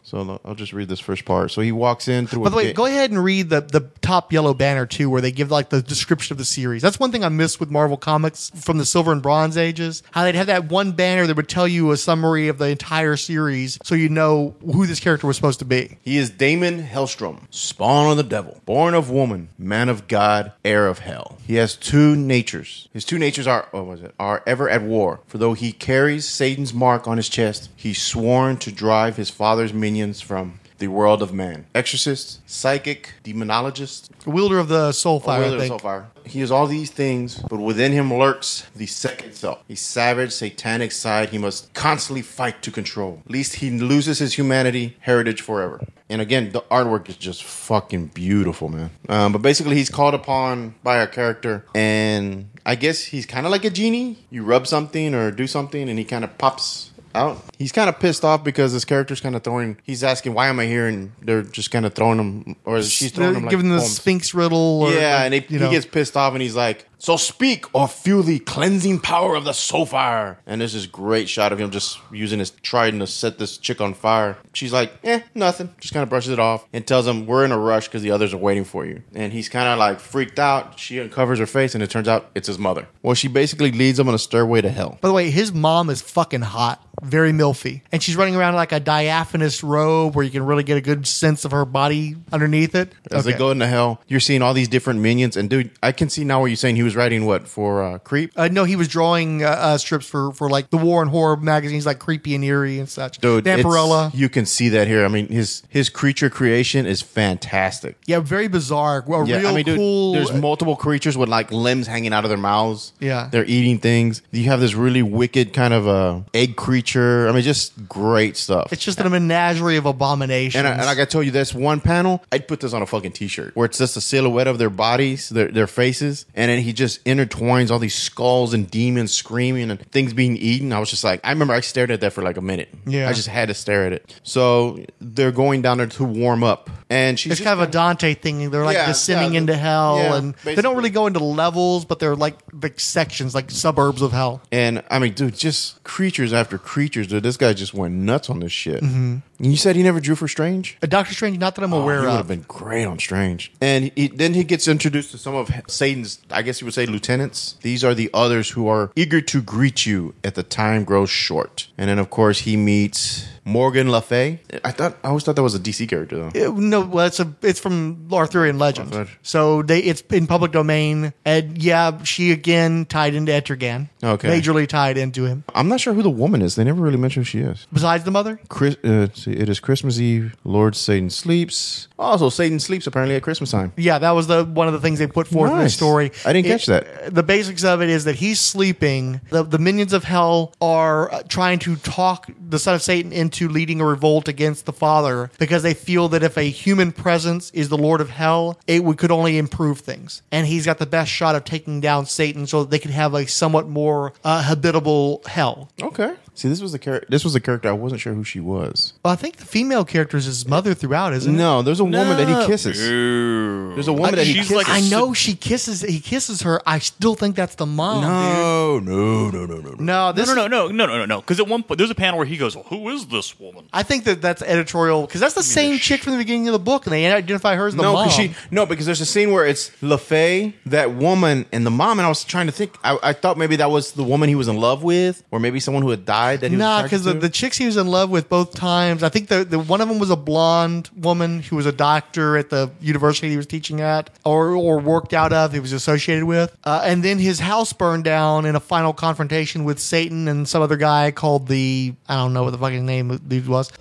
So I'll just read this first part. So he walks in through. By a the way, gate. go ahead and read the, the top yellow banner too, where they give like the description of the series. That's one thing I miss with Marvel Comics from the Silver and Bronze ages. How they'd have that one banner that would tell you a summary of the entire series, so you know who this character was supposed to be. He is Damon Hellstrom, spawn of the devil, born of woman, man of God, heir of hell. He has two natures. His two natures are, what was it, are ever at war. For though he carries Satan's mark on his chest, he's sworn to drive his father's minions from the world of man. Exorcist, psychic, demonologist, Wielder of the Soul Fire, wielder I of think. Soulfire. He is all these things, but within him lurks the second self. A savage, satanic side he must constantly fight to control, lest he loses his humanity, heritage forever. And again, the artwork is just fucking beautiful, man. Um, but basically, he's called upon by a character, and I guess he's kind of like a genie. You rub something or do something, and he kind of pops out. He's kind of pissed off because this character's kind of throwing. He's asking, "Why am I here?" And they're just kind of throwing him, or she's throwing They're him, like giving the poems. Sphinx riddle. Or, Yeah, like, and it, you he know. gets pissed off, and he's like, "So speak or feel the cleansing power of the soul fire." And there's this great shot of him just using his trident to set this chick on fire. She's like, "Eh, nothing." Just kind of brushes it off and tells him, "We're in a rush because the others are waiting for you." And he's kind of like freaked out. She uncovers her face, and it turns out it's his mother. Well, she basically leads him on a stairway to hell. By the way, his mom is fucking hot, very milfy, and she's running around in like a diaphanous robe where you can really get a good sense of her body underneath it. As Okay. they go into hell, you're seeing all these different minions. And dude, I can see now what you're saying. He was writing what for uh, Creep? Uh, no, he was drawing uh, uh, strips for, for like the War and Horror magazines, like Creepy and Eerie and such. Dude, it's- Vampirella. you can see that here. I mean, his his creature creation is fantastic. Yeah, very bizarre. Well, Yeah, real I mean, dude, cool. there's multiple creatures with like limbs hanging out of their mouths. Yeah. They're eating things. You have this really wicked kind of uh, egg creature. I mean, just great stuff. It's just a menagerie of abominations. And, I, and like I told you, this one panel, I'd put this on a fucking t-shirt where it's just a silhouette of their bodies, their their faces, and then he just intertwines all these skulls and demons screaming and things being eaten. I was just like, I remember I stared at that for like a minute. Yeah. I just had to stare at it. So they're going down there to warm up, and she's it's just kind of a Dante thing. They're like Yeah, descending yeah, into hell, yeah, and they basically. don't really go into levels, but they're like like sections, like suburbs of hell. And I mean, dude, just creatures after creatures. Dude, this guy just went nuts on this shit. Mm-hmm. And you said he never drew for Strange? A Doctor Strange, not that I'm Oh, aware he would of. have been great on Strange. And he, then he gets introduced to some of Satan's, I guess you would say, lieutenants. These are the others who are eager to greet you at the time grows short. And then, of course, he meets Morgan Le Fay. I thought I always thought that was a D C character, though. It- no, well, it's a it's from Arthurian legend. Arthur. So they it's in public domain, and yeah, she again tied into Etrigan. Okay. Majorly tied into him. I'm not sure who the woman is. They never really mention who she is. Besides the mother, Chris, uh, let's see, it is Christmas Eve. Lord Satan sleeps. Also, Satan sleeps apparently at Christmas time. yeah, that was the one of the things they put forth in the Nice. story. I didn't It- catch that. The basics of it is that he's sleeping. The, the minions of hell are uh, trying to talk the son of Satan into leading a revolt against the father because they feel that if a human presence is the Lord of hell, it would, could only improve things. And he's got the best shot of taking down Satan so that they could have a somewhat more uh, habitable hell. Okay. See, this was the character. This was the character. I wasn't sure who she was. Well, I think the female character is his mother throughout, isn't it? No, there's a woman that he kisses. Ooh. There's a woman that he She's kisses. like a I si- know she kisses. He kisses her. I still think that's the mom. dude. No, no, no, no, no, no. No, No, this no, no, no, no, no, no, no. Because at one point, there's a panel where he goes, well, "Who is this woman?" I think that that's editorial because that's the same chick from the beginning of the book, and they identify her as the No, mom. because she no, because there's a scene where it's LaFay, that woman, and the mom, and I was trying to think. I, I thought maybe that was the woman he was in love with, or maybe someone who had died. That he Nah, was because the, attracted to. the chicks he was in love with both times, I think the, the one of them was a blonde woman who was a doctor at the university he was teaching at, or or worked out of, he was associated with, uh, and then his house burned down in a final confrontation with Satan and some other guy called the I don't know what the fucking name of the dude was.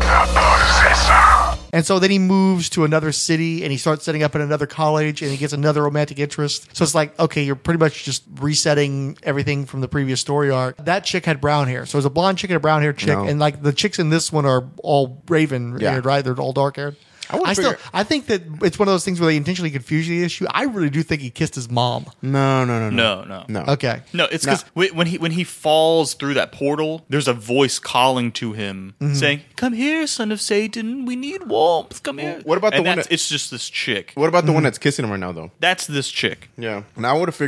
And so then he moves to another city and he starts setting up at another college and he gets another romantic interest. So it's like, okay, you're pretty much just resetting everything from the previous story arc. That chick had brown hair. So it was a blonde chick and a brown hair chick. No. And like the chicks in this one are all raven Yeah. haired, right? They're all dark haired. I would I still, figure- I think that it's one of those things where they intentionally confuse the issue. I really do think he kissed his mom. no, no, no, No, no, no. Okay. No, it's No. because when he when he falls through that portal, there's a voice calling to him, Mm-hmm. saying, "Come here, son of Satan. We need warmth. Come here." what about the And one that's- that- It's just this chick. What about the one that's kissing him right now, though? That's this chick. Yeah. And I would have figured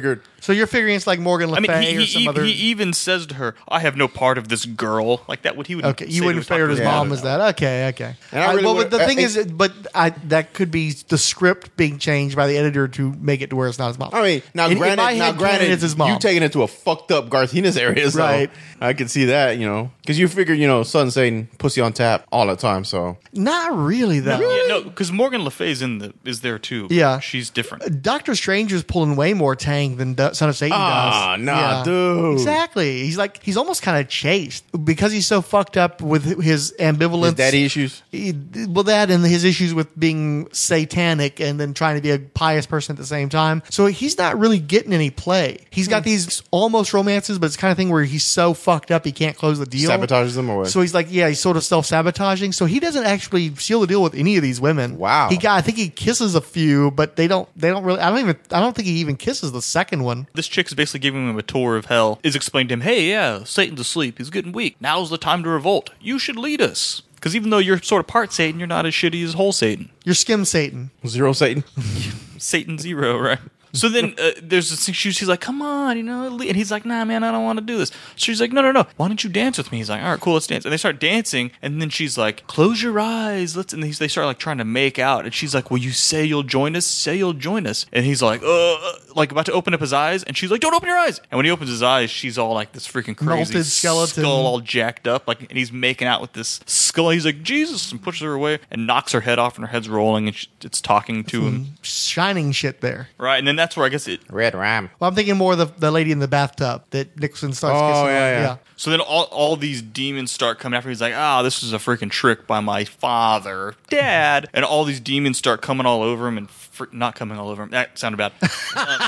So you're figuring it's like Morgan Le I mean, Fay he, or he, some he, other. he even says to her, "I have no part of this girl." Like that. Would he would Okay, say you to wouldn't figure his Yeah. mom was that. Okay, okay. And I Uh, really well, would- but the uh, thing uh, is, but I, that could be the script being changed by the editor to make it to where it's not his mom. I mean, now In- in granted, my now head, granted, canon, it's his mom. you taking it to a fucked up Garcinas area, so Right. I can see that, you know, because you figure, you know, Son Satan, pussy on tap all the time, so Not really, though. Yeah, no, because Morgan Le Fay's in the is there too. Yeah. she's different. Doctor Strange is pulling way more Tang than Du- Son of Satan Ah, does. nah, dude. Exactly. He's like he's almost kind of chaste because he's so fucked up with his ambivalence. his daddy issues. He- well, that and his issues with being satanic and then trying to be a pious person at the same time. So he's not really getting any play. He's got these almost romances, but it's the kind of thing where he's so fucked up he can't close the deal. Sabotages them or what? So he's like, yeah, he's sort of self sabotaging. So he doesn't actually seal the deal with any of these women. Wow. He got, I think he kisses a few, but they don't, they don't really. I don't even, I don't think he even kisses the second one. This chick is basically giving him a tour of hell. Is explaining to him, "Hey, yeah, Satan's asleep. He's getting weak. Now's the time to revolt. You should lead us." Because even though you're sort of part Satan, you're not as shitty as whole Satan. You're skim Satan. Zero Satan. Satan Zero, right? So then uh, there's this thing. She's, she's like, "Come on, you know," and he's like, "Nah, man, I don't want to do this." She's like, "No, no, no. Why don't you dance with me?" He's like, "All right, cool, let's dance." And they start dancing, and then she's like, "Close your eyes, let's." And they they start like trying to make out, and she's like, "Well, you say you'll join us. Say you'll join us." And he's like, "Uh," like about to open up his eyes, and she's like, "Don't open your eyes." And when he opens his eyes, she's all like this freaking crazy Melted skeleton. skull, all jacked up, like, and he's making out with this skull. He's like, "Jesus," and pushes her away, and knocks her head off, and her head's rolling, and she, it's talking to him, Shining shit there. right? And then that's where I guess it. Red Ram. Well, I'm thinking more of the, the lady in the bathtub that Nixon starts Oh, kissing. yeah, on. yeah. So then all, all these demons start coming after. He's like, "Ah, this is a freaking trick by my father, Dad." And all these demons start coming all over him and fr- not coming all over him. That sounded bad. Um,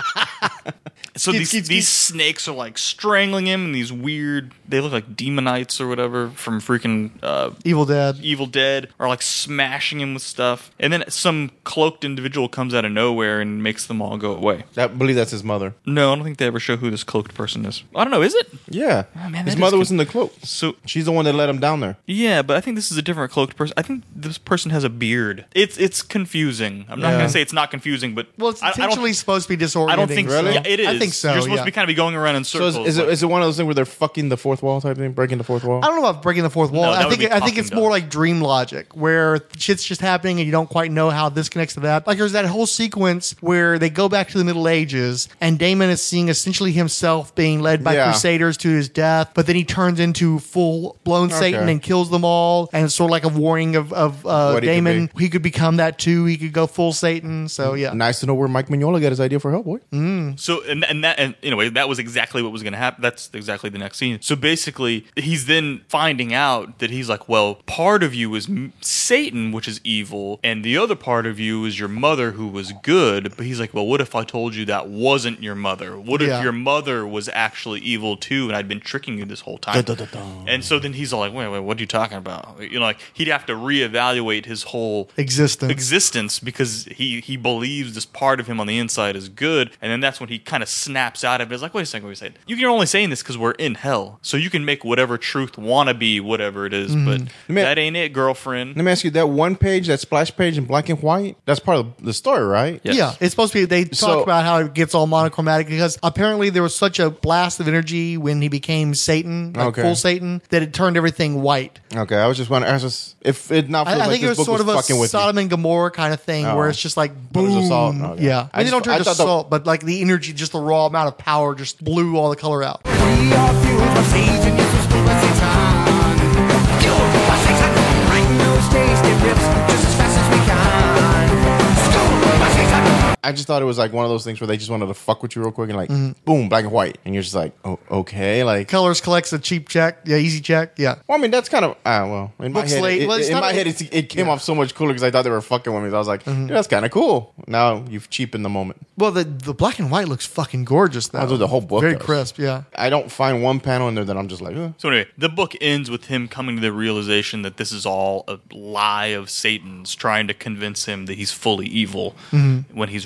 so Skeet, these skeet, these skeet. snakes are like strangling him, and these weird, they look like demonites or whatever from freaking uh, Evil Dead. Evil Dead, are like smashing him with stuff. And then some cloaked individual comes out of nowhere and makes them all go away. I believe that's his mother. No, I don't think they ever show who this cloaked person is. I don't know, is it? Yeah. Oh, man, his that mother is was in the cloak. So She's the one that let him down there. yeah, but I think this is a different cloaked person. I think this person has a beard. It's it's confusing. I'm not Yeah. going to say it's not confusing, but Well, it's I, I intentionally don't. supposed to be disorienting. I don't think so- so. Yeah, it is. I think so. You're supposed yeah. to be kind of be going around in So circles. is, is, it, like- is it one of those things where they're fucking the fourth wall type thing, breaking the fourth wall? I don't know about breaking the fourth wall. No, that I would think be I think fucking it's more dumb. like dream logic, where shit's just happening and you don't quite know how this connects to that. Like there's that whole sequence where they go back to the Middle Ages, and Damon is seeing essentially himself being led by Yeah. crusaders to his death, but then he turns into full blown Satan Okay. and kills them all, and it's sort of like a warning of of uh, What he could Damon. be. He could become that too. He could go full Satan. So yeah, Nice to know where Mike Mignola got his idea for Hellboy. So and and that and anyway, that was exactly what was going to happen. That's exactly the next scene. So basically, he's then finding out that he's like, well, part of you is m- Satan, which is evil, and the other part of you is your mother, who was good. But he's like, well, what if I told you that wasn't your mother? What if Yeah. your mother was actually evil too, and I'd been tricking you this whole time? And so then he's all like, wait, wait, what are you talking about? You know, like he'd have to reevaluate his whole existence. existence because he he believes this part of him on the inside is good, and then that's when he kind of snaps out of it. It's like, wait a second, wait a second. You're only saying this because we're in hell, so you can make whatever truth wanna be whatever it is, but me- that ain't it, girlfriend. Let me ask you, that one page, that splash page in black and white, that's part of the story, right? Yes. Yeah, it's supposed to be. They talk So- about how it gets all monochromatic because apparently there was such a blast of energy when he became Satan, like Okay. full Satan, that it turned everything white. Okay, I was just wondering, I was just, if it not I, feels I like think it this was book sort of was a fucking with Sodom and Gomorrah kind of thing, Oh. where it's just like But it boom. was assault? Okay. Yeah, I I mean, they don't just- turn I to thought the- salt, but like the energy, just the raw amount of power, just blew all the color out. We are fueled by Satan, yes, we're fueled by Satan. Fueled by Satan. Right nose taste it rips just as fast as we can. Fueled by Satan. I just thought it was like one of those things where they just wanted to fuck with you real quick and like, Mm-hmm. boom, black and white. And you're just like, oh, okay. Like, Colors collects a cheap check, yeah, easy check, yeah. well, I mean, that's kind of, ah, well, in my Looks head, late. it, Well, it's in not my a- head it, it came off so much cooler because I thought they were fucking with me. So I was like, Mm-hmm. yeah, that's kind of cool. Now you've cheapened the moment. Well, the the black and white looks fucking gorgeous though. Oh, dude, the whole book very does. crisp, yeah. I don't find one panel in there that I'm just like, eh. So anyway, the book ends with him coming to the realization that this is all a lie of Satan's, trying to convince him that he's fully evil when he's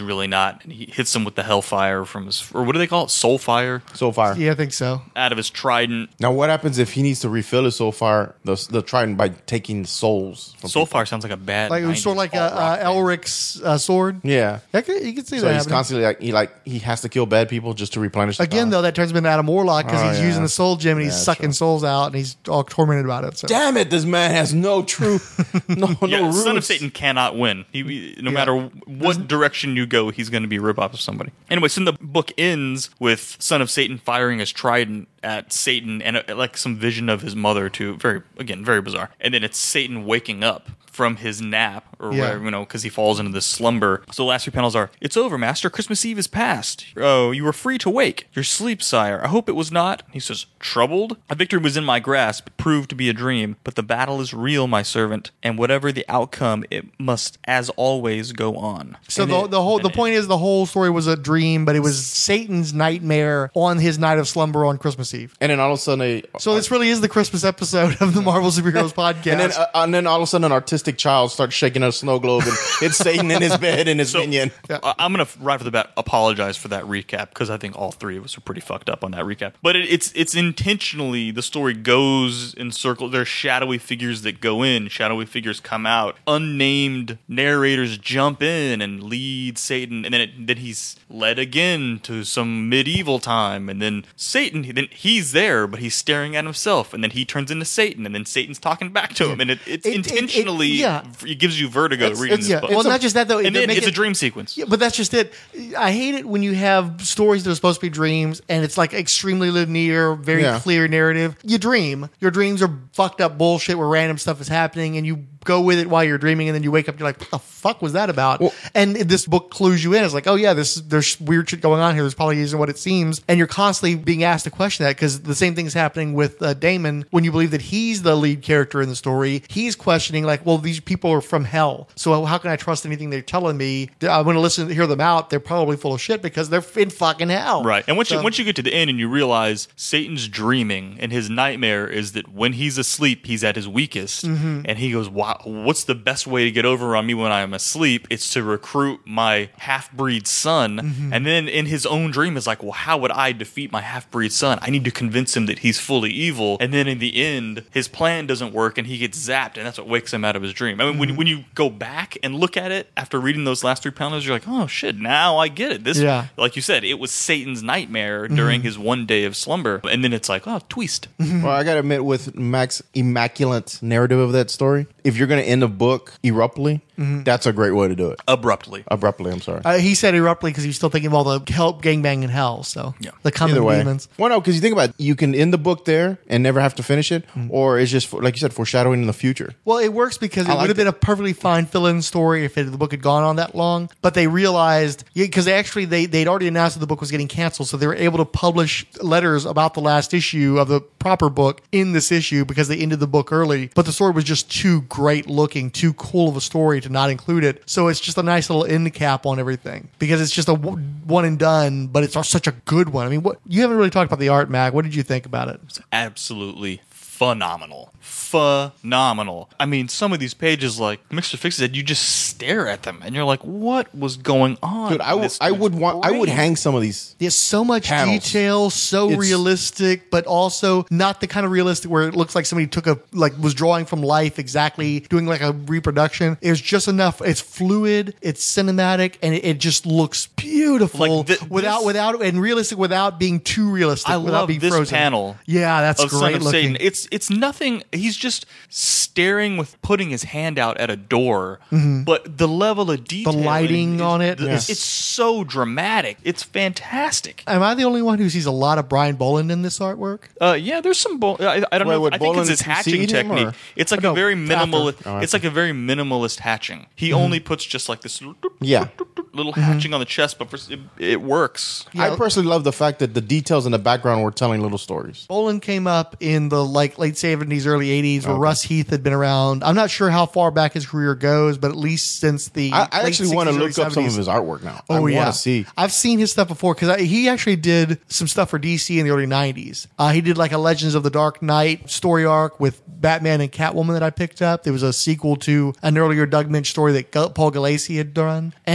really not. And he hits him with the hellfire from his, or what do they call it? Soul fire? Soul fire. Yeah, I think so. Out of his trident. Now, what happens if he needs to refill his soul fire, the, the trident, by taking souls? From Soul people? fire sounds like a bad. Like it was sort of like a, alt rock uh, band. Elric's uh, sword. Yeah. I could, you could see So that he's happening. constantly like he like he has to kill bad people just to replenish. The Again, power. though, that turns him into Adam Warlock because Oh, he's yeah. using the soul gem and he's Yeah, sucking true. souls out and he's all tormented about it. So. Damn it! This man has no true, no, Yeah, no Son of roots. Satan cannot win. He, no matter what direction you go, he's going to be a rip-off of somebody. Anyway, so the book ends with Son of Satan firing his trident at Satan and uh, like some vision of his mother too. Very, again, very bizarre. And then it's Satan waking up from his nap or Yeah. whatever, you know, because he falls into this slumber. So the last few panels are, "It's over, Master. Christmas Eve is past. Oh, you were free to wake. Your sleep, sire. I hope it was not." He says, "Troubled? A victory was in my grasp, proved to be a dream. But the battle is real, my servant. And whatever the outcome, it must, as always, go on." So And the, it- the whole the and it- point is the whole story was a dream, but it was Satan's nightmare on his night of slumber on Christmas Eve. And then all of a sudden, they, So this really is the Christmas episode of the Marvel Superheroes podcast. and then uh, and then all of a sudden, an artistic child starts shaking a snow globe, and it's Satan in his bed and his So, minion. I- I'm going to right off the bat apologize for that recap because I think all three of us are pretty fucked up on that recap. But it, it's it's intentionally, the story goes in circles. There's shadowy figures that go in, shadowy figures come out, unnamed narrators jump in and lead Satan, and then it, then he's led again to some medieval time, and then Satan, then he's there, but he's staring at himself, and then he turns into Satan, and then Satan's talking back to him, and it, it's It- it- it- intentionally, yeah. it gives you vertigo It's- reading it's- this yeah, book. well, It's a- not just that though. and they then make it's a it- dream sequence. Yeah, but that's just it. I hate it when you have stories that are supposed to be dreams and it's like extremely linear, very Yeah. clear narrative. You dream. Your dreams are fucked up bullshit where random stuff is happening and you go with it while you're dreaming and then you wake up, you're like, what the fuck was that about? Well- and this book clues you in. It's like, oh yeah, this there's weird shit going on here. This probably isn't what it seems. And you're constantly being asked to question that because the same thing is happening with uh, Damon when you believe that he's the lead character in the story. He's questioning like, well, these people are from hell. So how can I trust anything they're telling me? I'm going to listen, hear them out. They're probably full of shit because they're in fucking hell. Right. And once So- you once you get to the end and you realize Satan's dreaming and his nightmare is that when he's asleep, he's at his weakest. Mm-hmm. And he goes, wow, what's the best way to get over on me when I'm asleep? It's to recruit my half-breed son. Mm-hmm. And then in his own dream is like, well, how would I defeat my half-breed son? I need to convince him that he's fully evil. And then in the end, his plan doesn't work and he gets zapped. And that's what wakes him out of his dream. I mean, Mm-hmm. when, when you go back and look at it after reading those last three panels, you're like, oh shit, now I get it. This, Yeah. like you said, it was Satan's nightmare during his one day of slumber. And then it's like, oh, twist. Well, I gotta admit, with Mac's immaculate narrative of that story, if you're gonna end a book abruptly, that's a great way to do it. Abruptly. Abruptly, I'm sorry. Uh, he said abruptly because he was still thinking of all the help gangbang in hell. So Yeah. the coming Either way, demons. well, no, because you think about it, you can end the book there and never have to finish it, or it's just for, like you said, foreshadowing in the future. Well, it works because it I would liked have been a perfectly fine fill-in story if it, the book had gone on that long. But they realized because they actually they they'd already announced that the book was getting canceled, so they were able to publish letters about the last issue of the proper book in this issue because they ended the book early. But the story was just too great looking, too cool of a story to not include it. So it's just a nice little end cap on everything because it's just a w- one and done, but it's such a good one. I mean, what you haven't really talked about the art, Mac. What did you think about it? Absolutely phenomenal. Phenomenal. I mean, some of these pages, like Mister Fix said, you just stare at them and you're like, what was going on? Dude, I would, This I was would want, I would great. hang some of these. There's so much Panels. detail, so It's- realistic, but also not the kind of realistic where it looks like somebody took a like was drawing from life exactly, doing like a reproduction. There's just enough. It's fluid, it's cinematic, and it, it just looks beautiful Like thi- without this- without and realistic without being too realistic. I without love being this frozen. panel Yeah, that's of great Son of looking. Satan. It's it's nothing. He's just staring with putting his hand out at a door, but the level of detail, lighting is- on it the- is- it's so dramatic. It's fantastic. Am I the only one who sees a lot of Brian Boland in this artwork? Uh, yeah, there's some. Bo- I, I don't Wait, know. what, I think Boland it's his hatching succeed him, technique. or- It's like No, a very minimal. after. Oh, It's like a very minimalist hatching. He only puts just like this Yeah. little hatching on the chest, but for, it, it works. I personally love the fact that the details in the background were telling little stories. Boland came up in the like late seventies, early eighties, where Russ Heath had been around. I'm not sure how far back his career goes, but at least since the I, I late actually want to sixties, look early up some of seventies. his artwork now. Oh I yeah, want to see. I've seen his stuff before because he actually did some stuff for D C in the early nineties. Uh, he did like a Legends of the Dark Knight story arc with Batman and Catwoman that I picked up. There was a sequel to an earlier Doug Minch story that Gu- Paul Galassi had done, and he wasn't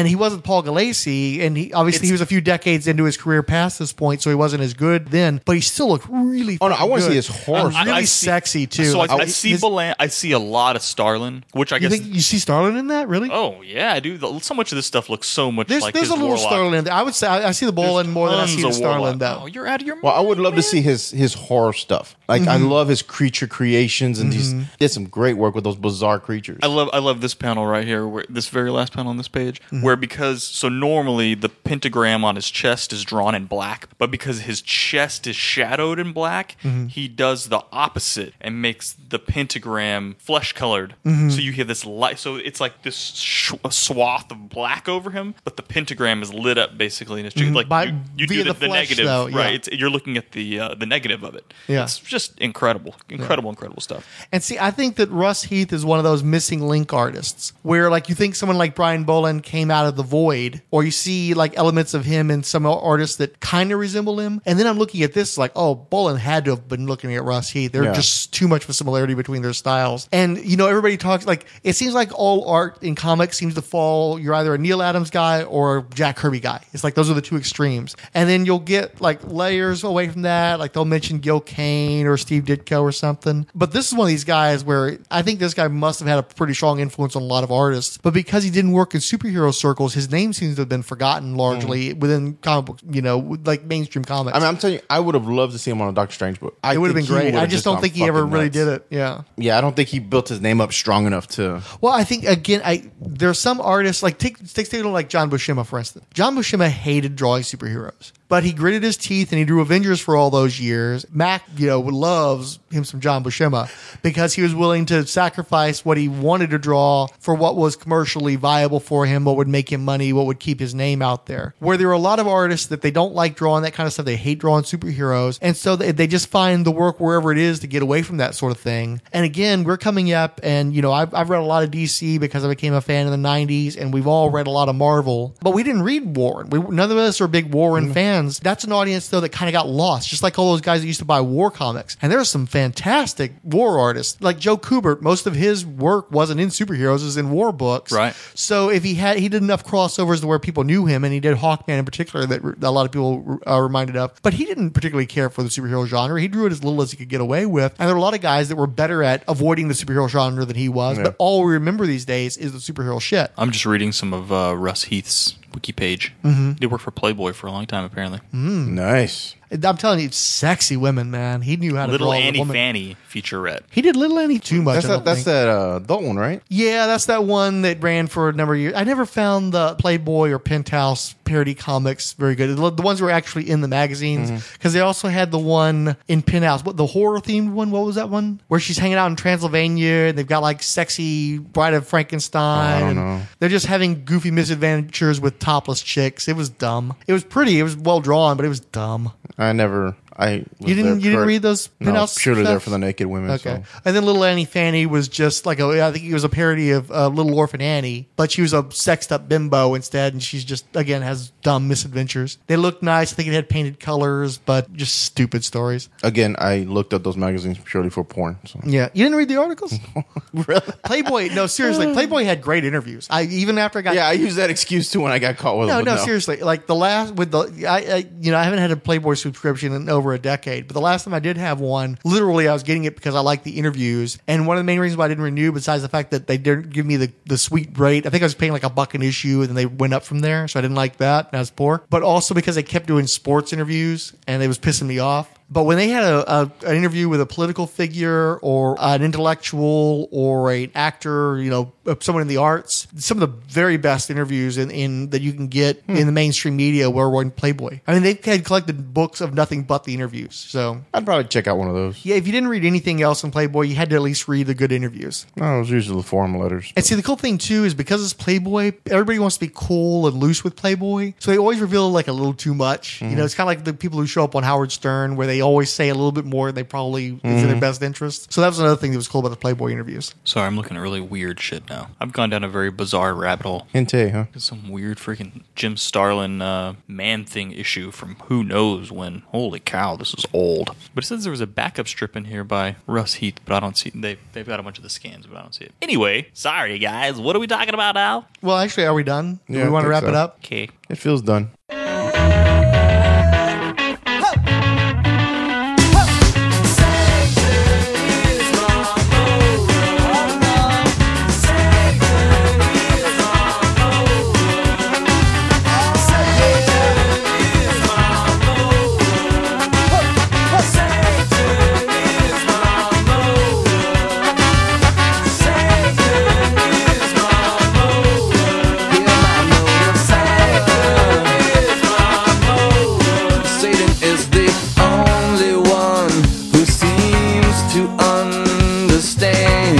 wasn't Paul Gulacy, and he obviously It's- he was a few decades into his career past this point, so he wasn't as good then. But he still looked really. Oh no, I want to good. see his horse. And really I see- sexy too. So Like, I, I his- see Belan- I see a lot of Starlin, which I You guess. think you see Starlin in that? Really? Oh yeah, dude. The- So much of this stuff looks so much There's like there's his a little Warlock. Starlin in there. I would say I, I see the Bolin more than I see the Tons of Starlin Warlock. though. Oh, you're out of your Well, I would mind, love to man. see his his horror stuff. Like I love his creature creations, and he's did some great work with those bizarre creatures. I love I love this panel right here, where this very last panel on this page, where because so normally the pentagram on his chest is drawn in black, but because his chest is shadowed in black, he does the opposite and makes the pentagram flesh colored. So you hear this light, so it's like this sh- a swath of black over him, but the pentagram is lit up basically in his chest. Like By- you, you via do the, the the flesh, negative, though, yeah. right? It's, you're looking at the uh, the negative of it. Yeah. It's just incredible, incredible, incredible stuff. And see, I think that Russ Heath is one of those missing link artists where, like, you think someone like Brian Bolin came out of the void, or you see like elements of him in some artists that kind of resemble him. And then I'm looking at this like, oh, Bolin had to have been looking at Russ Heath. There's Yeah. just too much of a similarity between their styles. And you know, everybody talks like it seems like all art in comics seems to fall. You're either a Neil Adams guy or a Jack Kirby guy. It's like those are the two extremes. And then you'll get like layers away from that. Like they'll mention Gil Kane or Steve Ditko or something. But this is one of these guys where I think this guy must have had a pretty strong influence on a lot of artists. But because he didn't work in superhero circles, his name seems to have been forgotten largely within comic books, you know, like mainstream comics. I mean, I'm telling you, I would have loved to see him on a Doctor Strange book. I it would have been think he great. would I have just don't gone think he ever fucking really nuts. did it. Yeah. Yeah, I don't think he built his name up strong enough to. Well, I think again, I there's some artists like take take take like John Buscema for instance. John Buscema hated drawing superheroes, but he gritted his teeth and he drew Avengers for all those years. Mac, you know, loves him some John Buscema because he was willing to sacrifice what he wanted to draw for what was commercially viable for him, what would make him money, what would keep his name out there. Where there are a lot of artists that they don't like drawing that kind of stuff, they hate drawing superheroes, and so they, they just find the work wherever it is to get away from that sort of thing. And again, we're coming up, and you know, I've, I've read a lot of D C because I became a fan in the nineties, and we've all read a lot of Marvel, but we didn't read Warren. We, none of us are big Warren fans. That's an audience though that kind of got lost, just like all those guys that used to buy war comics. And there are some fantastic war artists, like Joe Kubert. Most of his work wasn't in superheroes; it was in war books. Right. So if he had, he did enough crossovers to where people knew him, and he did Hawkman in particular that a lot of people are reminded of. But he didn't particularly care for the superhero genre. He drew it as little as he could get away with. And there are a lot of guys that were better at avoiding the superhero genre than he was. Yeah. But all we remember these days is the superhero shit. I'm just reading some of uh, Russ Heath's wiki page. Mm-hmm. He worked for Playboy for a long time, apparently. Nice. I'm telling you, sexy women, man. He knew how to Little draw a Annie woman. Fanny featurette. He did Little Annie too much. That's I that. don't That's think. that uh, adult one, right? Yeah, that's that one that ran for a number of years. I never found the Playboy or Penthouse parody comics very good. The, the ones that were actually in the magazines, because they also had the one in Penthouse, what the horror themed one. What was that one? Where she's hanging out in Transylvania and they've got like sexy Bride of Frankenstein. Oh, I don't and know. They're just having goofy misadventures with topless chicks. It was dumb. It was pretty. It was well drawn, but it was dumb. I never. I was You didn't. there You didn't for- read those No, Penthouse purely there stuff? for the naked women. Okay. So. And then Little Annie Fanny was just like a, I think it was a parody of uh, Little Orphan Annie, but she was a sexed up bimbo instead, and she's just, again, has dumb misadventures. They looked nice. I think it had painted colors, but just stupid stories. Again, I looked up those magazines purely for porn. So. Yeah. You didn't read the articles? Really? Playboy, no, seriously. Playboy had great interviews. I Even after I got... Yeah, I used that excuse too when I got caught with No, them. no, but seriously. Like the last with the, I, I, you know, I haven't had a Playboy subscription in over a decade. But the last time I did have one, literally, I was getting it because I liked the interviews. And one of the main reasons why I didn't renew, besides the fact that they didn't give me the the sweet rate, I think I was paying like a buck an issue, and then they went up from there. So I didn't like that, and I was poor. But also because they kept doing sports interviews, and it was pissing me off. But when they had a, a an interview with a political figure or an intellectual or an actor, you know, someone in the arts, some of the very best interviews in, in that you can get in the mainstream media were in Playboy. I mean, they had collected books of nothing but the interviews. So I'd probably check out one of those. yeah, if you didn't read anything else in Playboy, you had to at least read the good interviews. No, it was usually the forum letters. And see, the cool thing too is because it's Playboy, everybody wants to be cool and loose with Playboy. So they always reveal like a little too much. You know, it's kind of like the people who show up on Howard Stern where they always say a little bit more than they probably is in their best interest. So that was another thing that was cool about the Playboy interviews. Sorry, I'm looking at really weird shit. No. I've gone down a very bizarre rabbit hole. Hente, huh? Some weird freaking Jim Starlin uh, Man-Thing issue from who knows when. Holy cow, this is old. But it says there was a backup strip in here by Russ Heath, but I don't see they they've got a bunch of the scans, but I don't see it. Anyway, sorry guys, what are we talking about now? Well, actually, are we done? Do Yeah, we want I to think wrap it so. up? Okay. It feels done. Satan is the only one who seems to understand.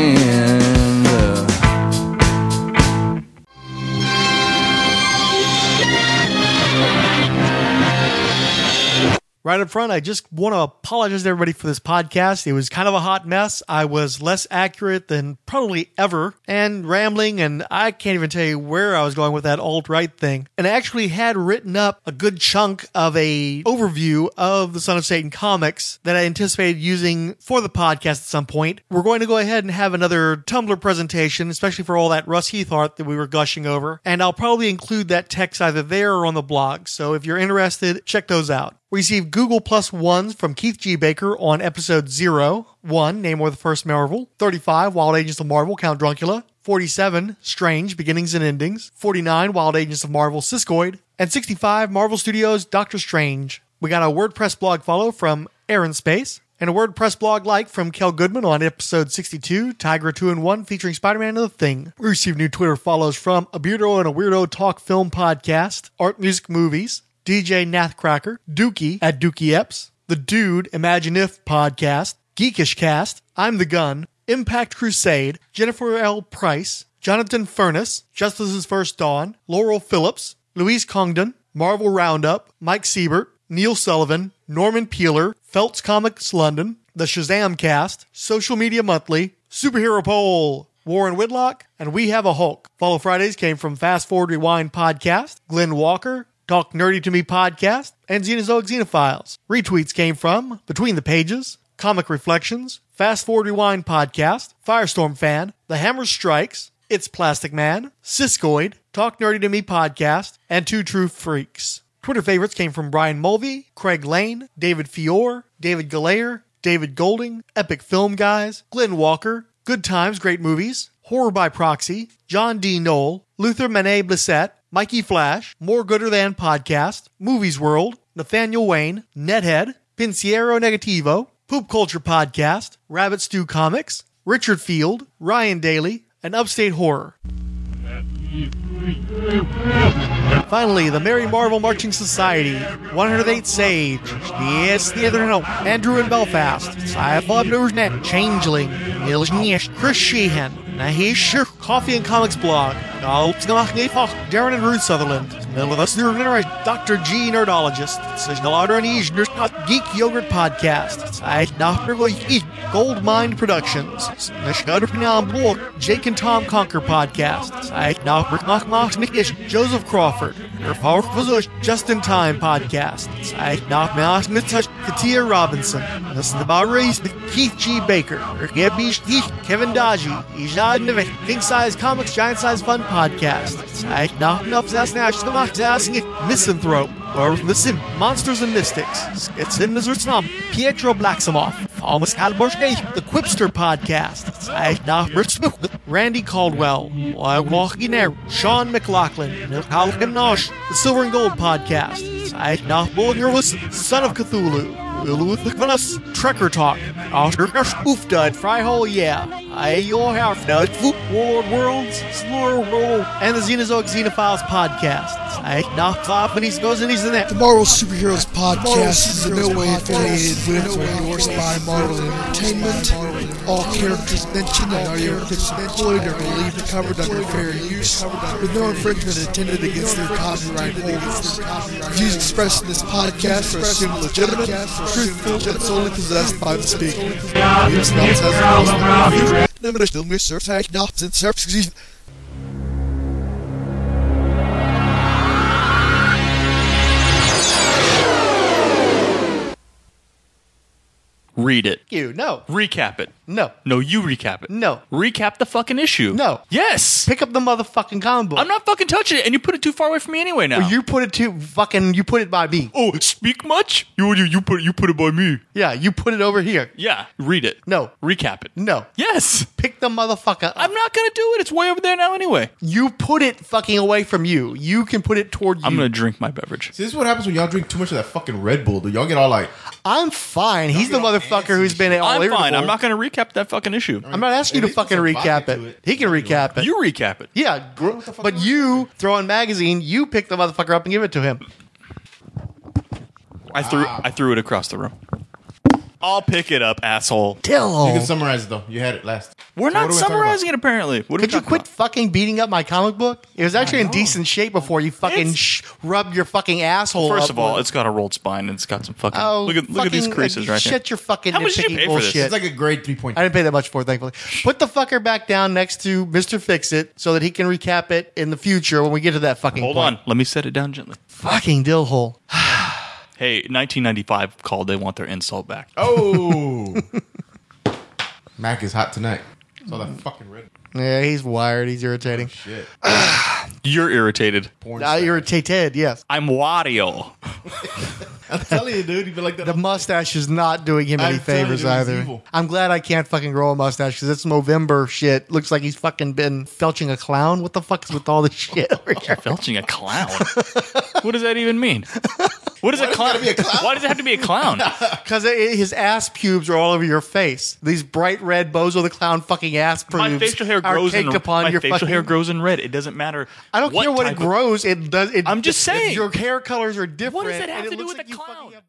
Right up front, I just want to apologize to everybody for this podcast. It was kind of a hot mess. I was less accurate than probably ever and rambling, and I can't even tell you where I was going with that alt-right thing. And I actually had written up a good chunk of a overview of the Son of Satan comics that I anticipated using for the podcast at some point. We're going to go ahead and have another Tumblr presentation, especially for all that Russ Heath art that we were gushing over. And I'll probably include that text either there or on the blog. So if you're interested, check those out. We received Google Plus ones from Keith G. Baker on episode zero, one, Namor the First Marvel, thirty-five, Wild Agents of Marvel, Count Druncula, forty-seven, Strange, Beginnings and Endings, forty-nine, Wild Agents of Marvel, Siskoid, and sixty-five, Marvel Studios, Doctor Strange. We got a WordPress blog follow from Aaron Space, and a WordPress blog like from Kel Goodman on episode sixty-two, Tigra two in one, featuring Spider-Man and the Thing. We received new Twitter follows from A Beardo and a Weirdo Talk Film Podcast, Art Music Movies, D J Nathcracker, Dookie at Dookie Epps, The Dude Imagine If Podcast, Geekish Cast, I'm the Gun, Impact Crusade, Jennifer L. Price, Jonathan Furness, Justice's First Dawn, Laurel Phillips, Louise Congdon, Marvel Roundup, Mike Siebert, Neil Sullivan, Norman Peeler, Feltz Comics London, The Shazam Cast, Social Media Monthly, Superhero Poll, Warren Whitlock, and We Have a Hulk. Follow Fridays came from Fast Forward Rewind Podcast, Glenn Walker, Talk Nerdy to Me Podcast, and Xenozoic Xenophiles. Retweets came from Between the Pages, Comic Reflections, Fast Forward Rewind Podcast, Firestorm Fan, The Hammer Strikes, It's Plastic Man, Siskoid, Talk Nerdy to Me Podcast, and Two True Freaks. Twitter favorites came from Brian Mulvey, Craig Lane, David Fiore, David Galayer, David Golding, Epic Film Guys, Glenn Walker, Good Times, Great Movies, Horror by Proxy, John D. Knoll, Luther Manet Blissett, Mikey Flash, More Gooder Than Podcast, Movies World, Nathaniel Wayne, Nethead, Pinciero Negativo, Poop Culture Podcast, Rabbit Stew Comics, Richard Field, Ryan Daly, and Upstate Horror. Finally, the Merry Marvel Marching Society, one hundred eight Sage, yes, the other no, Andrew in Belfast, Sci-Fi Net, Changeling, Nils Chris Sheehan, Nahish, Coffee and Comics Blog, Darren and Ruth Sutherland, Doctor G Nerdologist, Geek Yogurt Podcast, Gold Mine Productions, Jake and Tom Conquer Podcast, Joseph Crawford, Just in Time Podcast, Katia Robinson, Keith G Baker, Kevin Dodgy, King Size Comics, Giant Size Fun Podcast, Misanthrope, or listen, Monsters and Mystics, it's in Mizertsnam, Pietro Blacksimoff, Almost Calborske, the Quipster Podcast, Randy Caldwell, Sean McLaughlin, the Silver and Gold Podcast, Son of Cthulhu, Trekker Talk, Oof Dud, Fry Hole, yeah, I your half nut, World Worlds, Slur Roll, and the Xenozoic Xenophiles Podcast. I knock off when he goes and he's in there. The Marvel Superheroes Podcast is in no way affiliated with or endorsed by Marvel Entertainment. All characters mentioned and audios employed are believed and covered under fair use, with no infringement intended against their copyright holders. Views expressed in this podcast are assumed legitimate, truthful, and solely possessed by the speaker. It's not as Nummer still miss surf hack knots and surf. Read it. You no. Recap it. No. No, you recap it. No. Recap the fucking issue. No. Yes. Pick up the motherfucking comic book. I'm not fucking touching it, and you put it too far away from me anyway now. You put it too fucking. You put it by me. Oh, speak much? You you you put you put it by me. Yeah, you put it over here. Yeah. Read it. No. Recap it. No. Yes. Pick the motherfucker up. I'm not gonna do it. It's way over there now anyway. You put it fucking away from you. You can put it toward you. I'm gonna drink my beverage. See, this is what happens when y'all drink too much of that fucking Red Bull, dude. Y'all get all like, I'm fine. He's the get all motherfucker antsy who's been and all I'm irritable. fine. I'm not gonna recap that fucking issue. I'm not asking you At to least fucking put some recap vodka it. to it. He can recap it. You recap it. Yeah, gr- but you throw in magazine. You pick the motherfucker up and give it to him. I threw I threw it across the room. I'll pick it up, asshole. you Dill. can summarize it though. You had it last. We're So what not are we talking summarizing it apparently. What are Could we you talking quit about? fucking beating up my comic book? It was actually in decent shape before you fucking It's- sh- rubbed your fucking asshole. First up of all, with- it's got a rolled spine and it's got some fucking. oh, look at look at these fucking- creases uh, right here. Shut your fucking How much did you nitpicking pay for this? bullshit. It's like a grade three point. I didn't pay that much for it, thankfully. Put the fucker back down next to Mister Fix-It so that he can recap it in the future when we get to that fucking Hold point. on, let me set it down gently. Fucking dill hole. Hey, nineteen ninety-five called. They want their insult back. Oh, Mac is hot tonight. Saw that fucking Red. Yeah, he's wired. He's irritating. Shit. You're irritated. Porn Now star. irritated, yes. I'm Wario. I'm telling you, dude. You've been like that. The mustache is not doing him any I'm telling you, favors dude, he's either. evil. I'm glad I can't fucking grow a mustache because it's Movember shit. Looks like he's fucking been felching a clown. What the fuck is with all this shit over here? Felching a clown. What does that even mean? What is Why a does it clown? gotta be a clown? Why does it have to be a clown? Because his ass pubes are all over your face. These bright red Bozo the Clown fucking ass pubes My facial hair are grows in caked upon my your facial fucking... hair grows in red. It doesn't matter. I don't care what it type of- grows. It does. It, I'm just it- saying. your hair colors are different. What does that have and to do looks with like a you fucking clown? have-